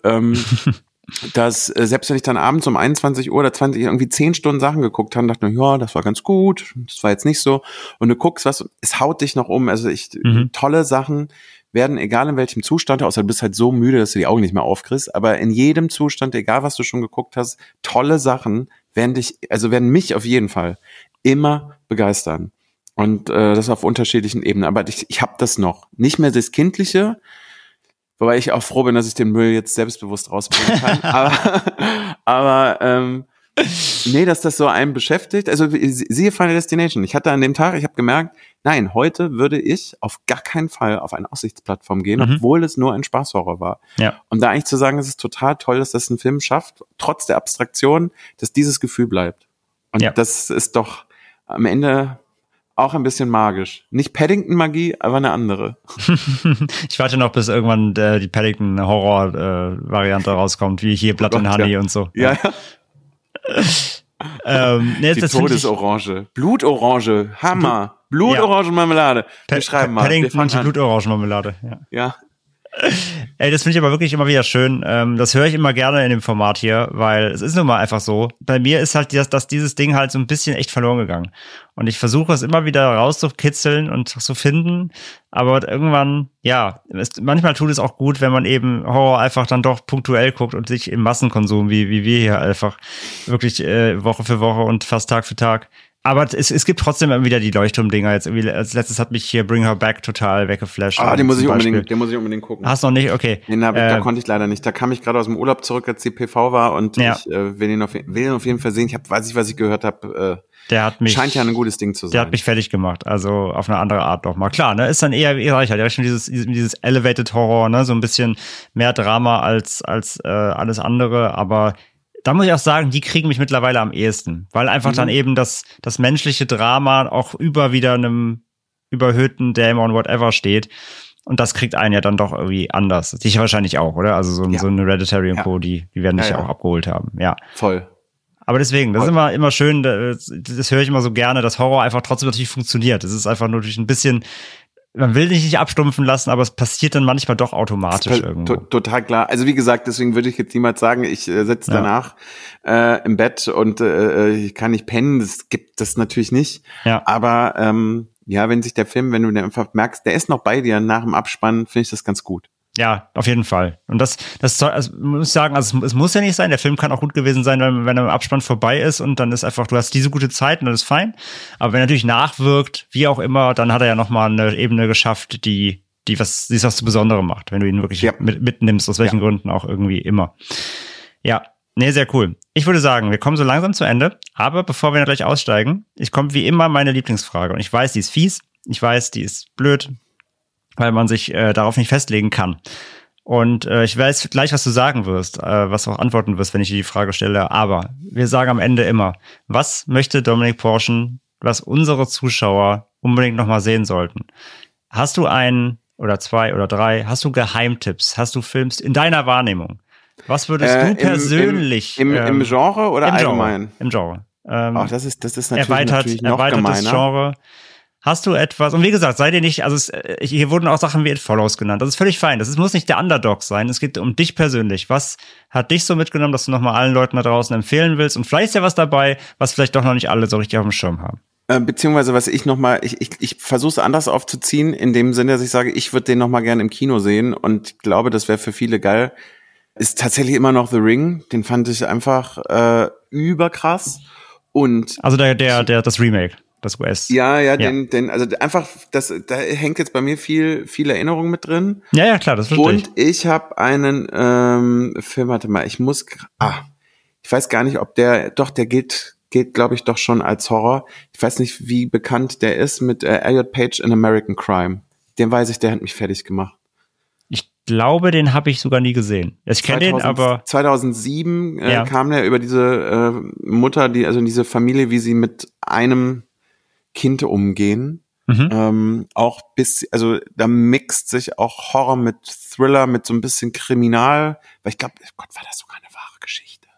dass selbst wenn ich dann abends um 21 Uhr oder 20 irgendwie 10 Stunden Sachen geguckt habe, dachte ich, ja, das war ganz gut, das war jetzt nicht so. Und du guckst es haut dich noch um. Also tolle Sachen werden, egal in welchem Zustand, außer du bist halt so müde, dass du die Augen nicht mehr aufkriegst, aber in jedem Zustand, egal was du schon geguckt hast, tolle Sachen werden mich auf jeden Fall immer begeistern. Und das auf unterschiedlichen Ebenen. Aber ich habe das noch. Nicht mehr das Kindliche, wobei ich auch froh bin, dass ich den Müll jetzt selbstbewusst rausbringen kann. aber nee, dass das so einen beschäftigt. Also siehe Final Destination. Ich habe gemerkt, nein, heute würde ich auf gar keinen Fall auf eine Aussichtsplattform gehen, obwohl es nur ein Spaßhorror war. Ja. Und da eigentlich zu sagen, es ist total toll, dass das ein Film schafft, trotz der Abstraktion, dass dieses Gefühl bleibt. Und das ist doch am Ende auch ein bisschen magisch. Nicht Paddington-Magie, aber eine andere. Ich warte noch, bis irgendwann die Paddington-Horror-Variante rauskommt, wie hier Blood and Honey und so. Ja. Die Todesorange. Blutorange. Hammer. Blutorangenmarmelade. Wir schreiben mal. Paddington und die Blutorangenmarmelade. Ja. Ey, das finde ich aber wirklich immer wieder schön. Das höre ich immer gerne in dem Format hier, weil es ist nun mal einfach so. Bei mir ist halt dass dieses Ding halt so ein bisschen echt verloren gegangen. Und ich versuche es immer wieder rauszukitzeln und zu finden. Aber irgendwann, manchmal tut es auch gut, wenn man eben Horror einfach dann doch punktuell guckt und sich im Massenkonsum, wie wir hier einfach wirklich Woche für Woche und fast Tag für Tag. Aber es gibt trotzdem immer wieder die Leuchtturmdinger. Jetzt irgendwie als letztes hat mich hier Bring Her Back total weggeflasht. Den muss ich unbedingt gucken. Hast du noch nicht? Okay. Nee, da konnte ich leider nicht. Da kam ich gerade aus dem Urlaub zurück, als die PV war und ich will ihn auf jeden Fall sehen. Weiß nicht, was ich gehört habe. Scheint ja ein gutes Ding zu sein. Der hat mich fertig gemacht. Also auf eine andere Art nochmal. Klar, ne? Ist dann eher reicher. Der hat schon dieses Elevated Horror, ne? So ein bisschen mehr Drama als alles andere. Aber da muss ich auch sagen, die kriegen mich mittlerweile am ehesten, weil einfach dann eben das menschliche Drama auch über wieder einem überhöhten Dämon whatever steht. Und das kriegt einen ja dann doch irgendwie anders. Dich wahrscheinlich auch, oder? Also so eine Hereditary und Co., die werden dich ja auch abgeholt haben. Ja. Voll. Aber deswegen, das ist immer schön, das höre ich immer so gerne, dass Horror einfach trotzdem natürlich funktioniert. Es ist einfach nur durch ein bisschen man will dich nicht abstumpfen lassen, aber es passiert dann manchmal doch automatisch irgendwo. Total klar. Also wie gesagt, deswegen würde ich jetzt niemals sagen, ich sitze danach im Bett und ich kann nicht pennen. Das gibt das natürlich nicht. Ja. Aber wenn sich der Film, wenn du den einfach merkst, der ist noch bei dir nach dem Abspann, finde ich das ganz gut. Ja, auf jeden Fall. Und das also, muss ich sagen, also es muss ja nicht sein. Der Film kann auch gut gewesen sein, wenn er im Abspann vorbei ist und dann ist einfach, du hast diese gute Zeit und das ist fein. Aber wenn er natürlich nachwirkt, wie auch immer, dann hat er ja nochmal eine Ebene geschafft, die was zu Besonderem macht, wenn du ihn wirklich mitnimmst, aus welchen Gründen auch irgendwie immer. Ja, nee, sehr cool. Ich würde sagen, wir kommen so langsam zu Ende. Aber bevor wir gleich aussteigen, kommt wie immer meine Lieblingsfrage. Und ich weiß, die ist fies. Ich weiß, die ist blöd, weil man sich darauf nicht festlegen kann. Und ich weiß gleich, was du sagen wirst, was du auch antworten wirst, wenn ich dir die Frage stelle. Aber wir sagen am Ende immer, was möchte Dominik Porschen, was unsere Zuschauer unbedingt nochmal sehen sollten? Hast du einen oder zwei oder drei, hast du Geheimtipps, hast du Films in deiner Wahrnehmung? Was würdest du persönlich... Im Genre oder allgemein? Im Genre. Das ist natürlich noch erweitertes gemeiner. Genre. Hast du etwas, und wie gesagt, seid ihr nicht, also hier wurden auch Sachen wie It Follows genannt, das ist völlig fein, das muss nicht der Underdog sein, es geht um dich persönlich. Was hat dich so mitgenommen, dass du nochmal allen Leuten da draußen empfehlen willst, und vielleicht ist ja was dabei, was vielleicht doch noch nicht alle so richtig auf dem Schirm haben. Beziehungsweise, was ich nochmal, ich versuche es anders aufzuziehen, in dem Sinne, dass ich sage, ich würde den nochmal gerne im Kino sehen und ich glaube, das wäre für viele geil, ist tatsächlich immer noch The Ring, den fand ich einfach überkrass. Und also das Remake. Das US. Ja. Also einfach, da hängt jetzt bei mir viel Erinnerung mit drin. Ja, klar, das verstehe ich. Und ich habe einen Film, warte mal, ich weiß gar nicht, ob der gilt, glaube ich, doch schon als Horror. Ich weiß nicht, wie bekannt der ist mit Elliot Page in American Crime. Den weiß ich, der hat mich fertig gemacht. Ich glaube, den habe ich sogar nie gesehen. Ich kenne den, aber 2007 kam der über diese Mutter, also diese Familie, wie sie mit einem Kind umgehen. Auch also da mixt sich auch Horror mit Thriller, mit so ein bisschen Kriminal, weil ich glaube, Gott, war das sogar eine wahre Geschichte.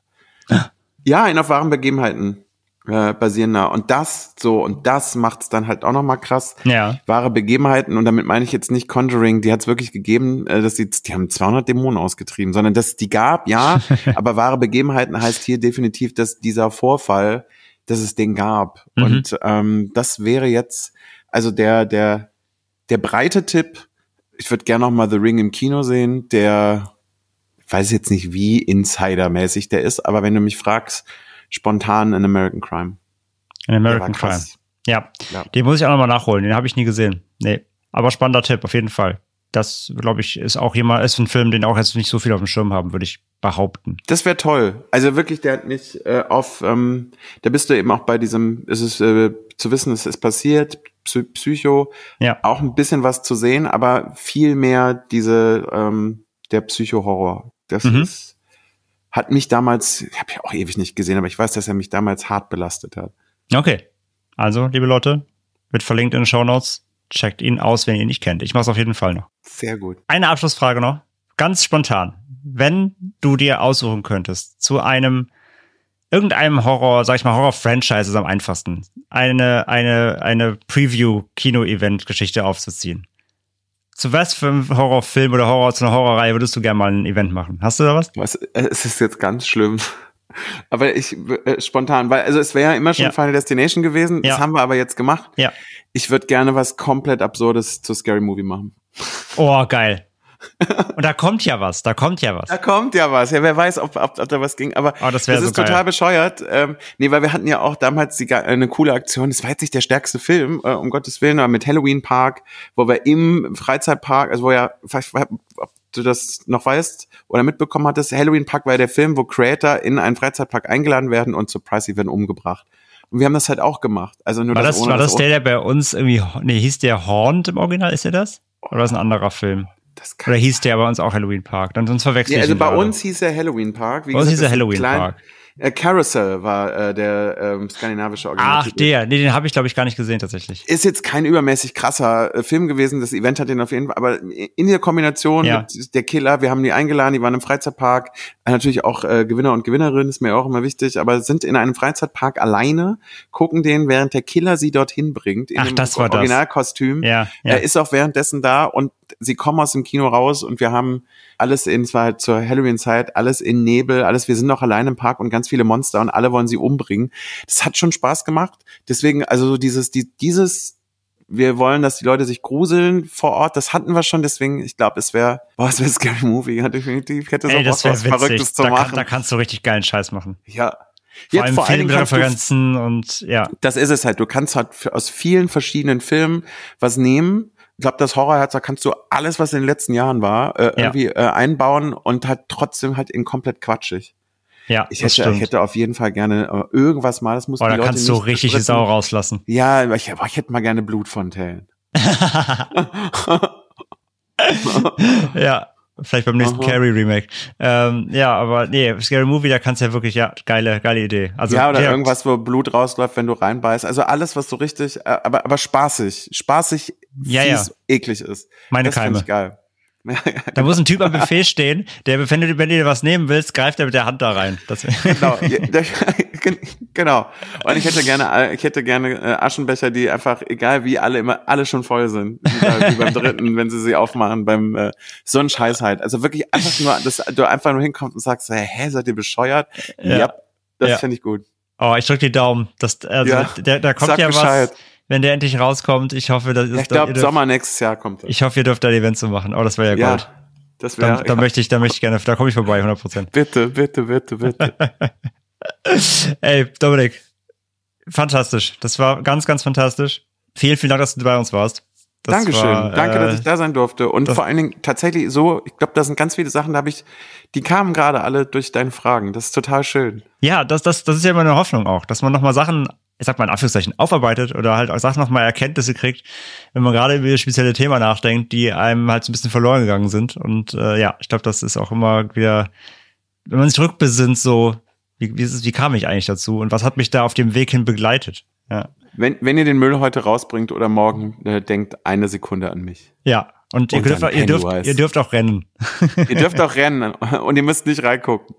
Ja, auf wahren Begebenheiten basierender. Und das macht's dann halt auch nochmal krass. Ja. Wahre Begebenheiten, und damit meine ich jetzt nicht Conjuring, die hat's wirklich gegeben, die haben 200 Dämonen ausgetrieben, sondern dass es die gab, ja, aber wahre Begebenheiten heißt hier definitiv, dass dieser Vorfall, dass es den gab. Und das wäre jetzt, also der breite Tipp, ich würde gerne noch mal The Ring im Kino sehen, ich weiß jetzt nicht, wie Insider-mäßig der ist, aber wenn du mich fragst, spontan in American Crime. In American Crime. Ja, den muss ich auch noch mal nachholen, den habe ich nie gesehen. Nee, aber spannender Tipp, auf jeden Fall. Das, glaube ich, ist ein Film, den auch jetzt nicht so viel auf dem Schirm haben, würde ich behaupten. Das wäre toll. Also wirklich, der hat mich da bist du eben auch bei diesem, zu wissen, es ist passiert, Psycho, auch ein bisschen was zu sehen, aber viel mehr der Psycho-Horror. Das hat mich damals, ich habe ja auch ewig nicht gesehen, aber ich weiß, dass er mich damals hart belastet hat. Okay. Also, liebe Leute, wird verlinkt in den Shownotes. Checkt ihn aus, wenn ihr ihn nicht kennt. Ich mache es auf jeden Fall noch. Sehr gut. Eine Abschlussfrage noch. Ganz spontan. Wenn du dir aussuchen könntest, zu irgendeinem Horror, sag ich mal, Horror-Franchise ist am einfachsten, eine Preview-Kino-Event-Geschichte aufzuziehen. Zu was für einem Horrorfilm oder zu einer Horrorreihe würdest du gerne mal ein Event machen? Hast du da was? Es ist jetzt ganz schlimm. Aber spontan, weil, also es wäre ja immer schon Final Destination gewesen, das haben wir aber jetzt gemacht. Ja. Ich würde gerne was komplett Absurdes zu Scary Movie machen. Oh, geil. Und da kommt ja was. Ja, wer weiß, ob da was ging. Aber das ist so total bescheuert. Weil wir hatten ja auch damals eine coole Aktion. Das war jetzt nicht der stärkste Film, um Gottes Willen, aber mit Halloween Park, wo wir im Freizeitpark, also ob du das noch weißt oder mitbekommen hattest, Halloween Park war ja der Film, wo Creator in einen Freizeitpark eingeladen werden und surprise, sie werden umgebracht. Und wir haben das halt auch gemacht. Also nur war das der bei uns irgendwie, hieß der Haunt im Original, ist der das? Oder ist ein anderer Film? Oder hieß der bei uns auch Halloween Park? Dann sonst verwechseln also bei uns hieß er Halloween Park. Bei uns hieß er Halloween Park. Carousel war der skandinavische Originaltitel. Ach, den habe ich, glaube ich, gar nicht gesehen tatsächlich. Ist jetzt kein übermäßig krasser Film gewesen, das Event hat den auf jeden Fall, aber in der Kombination mit der Killer, wir haben die eingeladen, die waren im Freizeitpark, natürlich auch Gewinner und Gewinnerinnen, ist mir auch immer wichtig, aber sind in einem Freizeitpark alleine, gucken den, während der Killer sie dorthin bringt, in dem Originalkostüm. Er ist auch währenddessen da und sie kommen aus dem Kino raus und wir haben alles es war halt zur Halloween-Zeit, alles in Nebel, wir sind noch allein im Park und ganz viele Monster und alle wollen sie umbringen. Das hat schon Spaß gemacht. Deswegen, also dieses, wir wollen, dass die Leute sich gruseln vor Ort, das hatten wir schon, deswegen, ich glaube, es wäre Scary Movie, ja, definitiv. Ich hätte so das was Verrücktes zu machen. Da kannst du richtig geilen Scheiß machen. Ja. Vor allem Filmreferenzen und Das ist es halt. Du kannst halt aus vielen verschiedenen Filmen was nehmen. Ich glaube, das Horrorherz, da kannst du alles, was in den letzten Jahren war, irgendwie einbauen und halt trotzdem halt in komplett quatschig. Ja, ich hätte auf jeden Fall gerne irgendwas mal, das muss die Leute nicht. Da kannst du richtig die Sau rauslassen. Ja, aber ich hätte mal gerne Blutfontänen. Ja, vielleicht beim nächsten Carrie Remake. Aber nee, Scary Movie, da kannst du ja wirklich, geile Idee. Also, oder irgendwas, wo Blut rausläuft, wenn du reinbeißt. Also alles, was so richtig, aber spaßig, wie es eklig ist. Meine das Keime. Finde ich geil. Da muss ein Typ am Buffet stehen, wenn du dir was nehmen willst, greift er mit der Hand da rein. Genau. Und ich hätte gerne Aschenbecher, die einfach, egal wie, alle schon voll sind. Wie beim dritten, wenn sie aufmachen, beim so ein Scheiß halt. Also wirklich einfach nur, dass du einfach nur hinkommst und sagst, hä, seid ihr bescheuert? Ja, das finde ich gut. Oh, ich drück die Daumen. Da kommt ja Bescheid. Was. Wenn der endlich rauskommt, ich hoffe, ich glaube, Sommer nächstes Jahr kommt er. Ich hoffe, ihr dürft da ein Event zu machen. Oh, das wäre ja Gold. Das wäre. Da möchte ich gerne, da komme ich vorbei, 100%. Bitte. Ey, Dominik, fantastisch. Das war ganz, ganz fantastisch. Vielen Dank, dass du bei uns warst. Dankeschön. Danke, dass ich da sein durfte. Und vor allen Dingen tatsächlich so, ich glaube, da sind ganz viele Sachen, die kamen gerade alle durch deine Fragen. Das ist total schön. Ja, das ist ja immer eine Hoffnung auch, dass man nochmal Sachen, ich sag mal in Anführungszeichen, aufarbeitet oder halt auch Sachen nochmal Erkenntnisse kriegt, wenn man gerade über das spezielle Thema nachdenkt, die einem halt so ein bisschen verloren gegangen sind. Und ich glaube, das ist auch immer wieder, wenn man sich rückbesinnt, so, wie kam ich eigentlich dazu und was hat mich da auf dem Weg hin begleitet? Ja. Wenn ihr den Müll heute rausbringt oder morgen, denkt eine Sekunde an mich. Ja, und ihr dürft auch rennen. Ihr dürft auch rennen und ihr müsst nicht reingucken.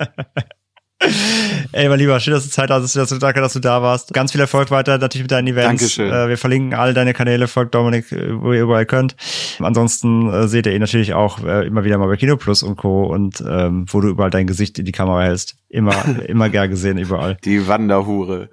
Ey, mein Lieber, schön, dass du Zeit hast. Danke, dass du da warst. Ganz viel Erfolg weiter natürlich mit deinen Events. Dankeschön. Wir verlinken alle deine Kanäle. Folgt Dominik, wo ihr überall könnt. Ansonsten seht ihr ihn natürlich auch immer wieder mal bei Kino Plus und Co. Und wo du überall dein Gesicht in die Kamera hältst. Immer gern gesehen, überall. Die Wanderhure.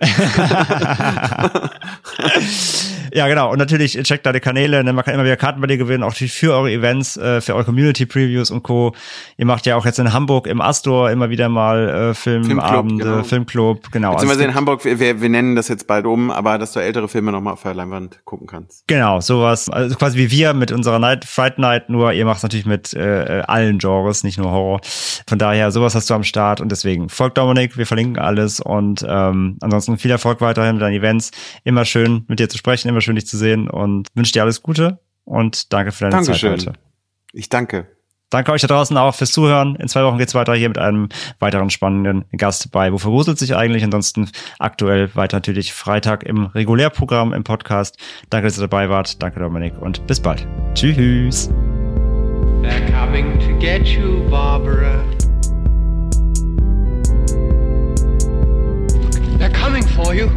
Ja, genau. Und natürlich checkt deine Kanäle. Man kann immer wieder Karten bei dir gewinnen, auch für eure Events, für eure Community-Previews und Co. Ihr macht ja auch jetzt in Hamburg im Astor immer wieder mal Filmabende, Filmclub. Genau. Beziehungsweise in Hamburg, wir nennen das jetzt bald aber dass du ältere Filme nochmal auf der Leinwand gucken kannst. Genau, sowas. Also quasi wie wir mit unserer Fright Night, nur ihr macht es natürlich mit allen Genres, nicht nur Horror. Von daher, sowas hast du am Start und deswegen folgt Dominik, wir verlinken alles und ansonsten viel Erfolg weiterhin mit deinen Events. Immer schön mit dir zu sprechen, immer schön dich zu sehen und wünsche dir alles Gute und danke für deine Zeit heute. Ich danke. Danke euch da draußen auch fürs Zuhören. In 2 Wochen geht's weiter hier mit einem weiteren spannenden Gast bei Wofür gruselt sich eigentlich? Ansonsten aktuell weiter natürlich Freitag im Regulärprogramm im Podcast. Danke, dass ihr dabei wart. Danke, Dominik und bis bald. Tschüss. They're coming to get you, Barbara. They're coming for you.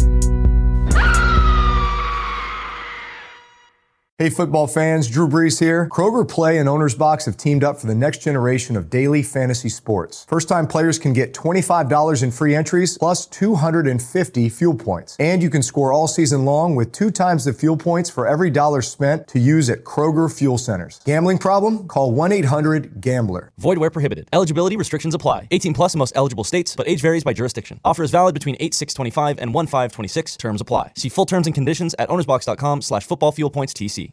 Hey football fans, Drew Brees here. Kroger Play and Owner's Box have teamed up for the next generation of daily fantasy sports. First-time players can get $25 in free entries plus 250 fuel points. And you can score all season long with 2 times the fuel points for every dollar spent to use at Kroger Fuel Centers. Gambling problem? Call 1-800-GAMBLER. Void where prohibited. Eligibility restrictions apply. 18 plus in most eligible states, but age varies by jurisdiction. Offer is valid between 8/6/25 and 1/5/26. Terms apply. See full terms and conditions at ownersbox.com/footballfuelpointstc.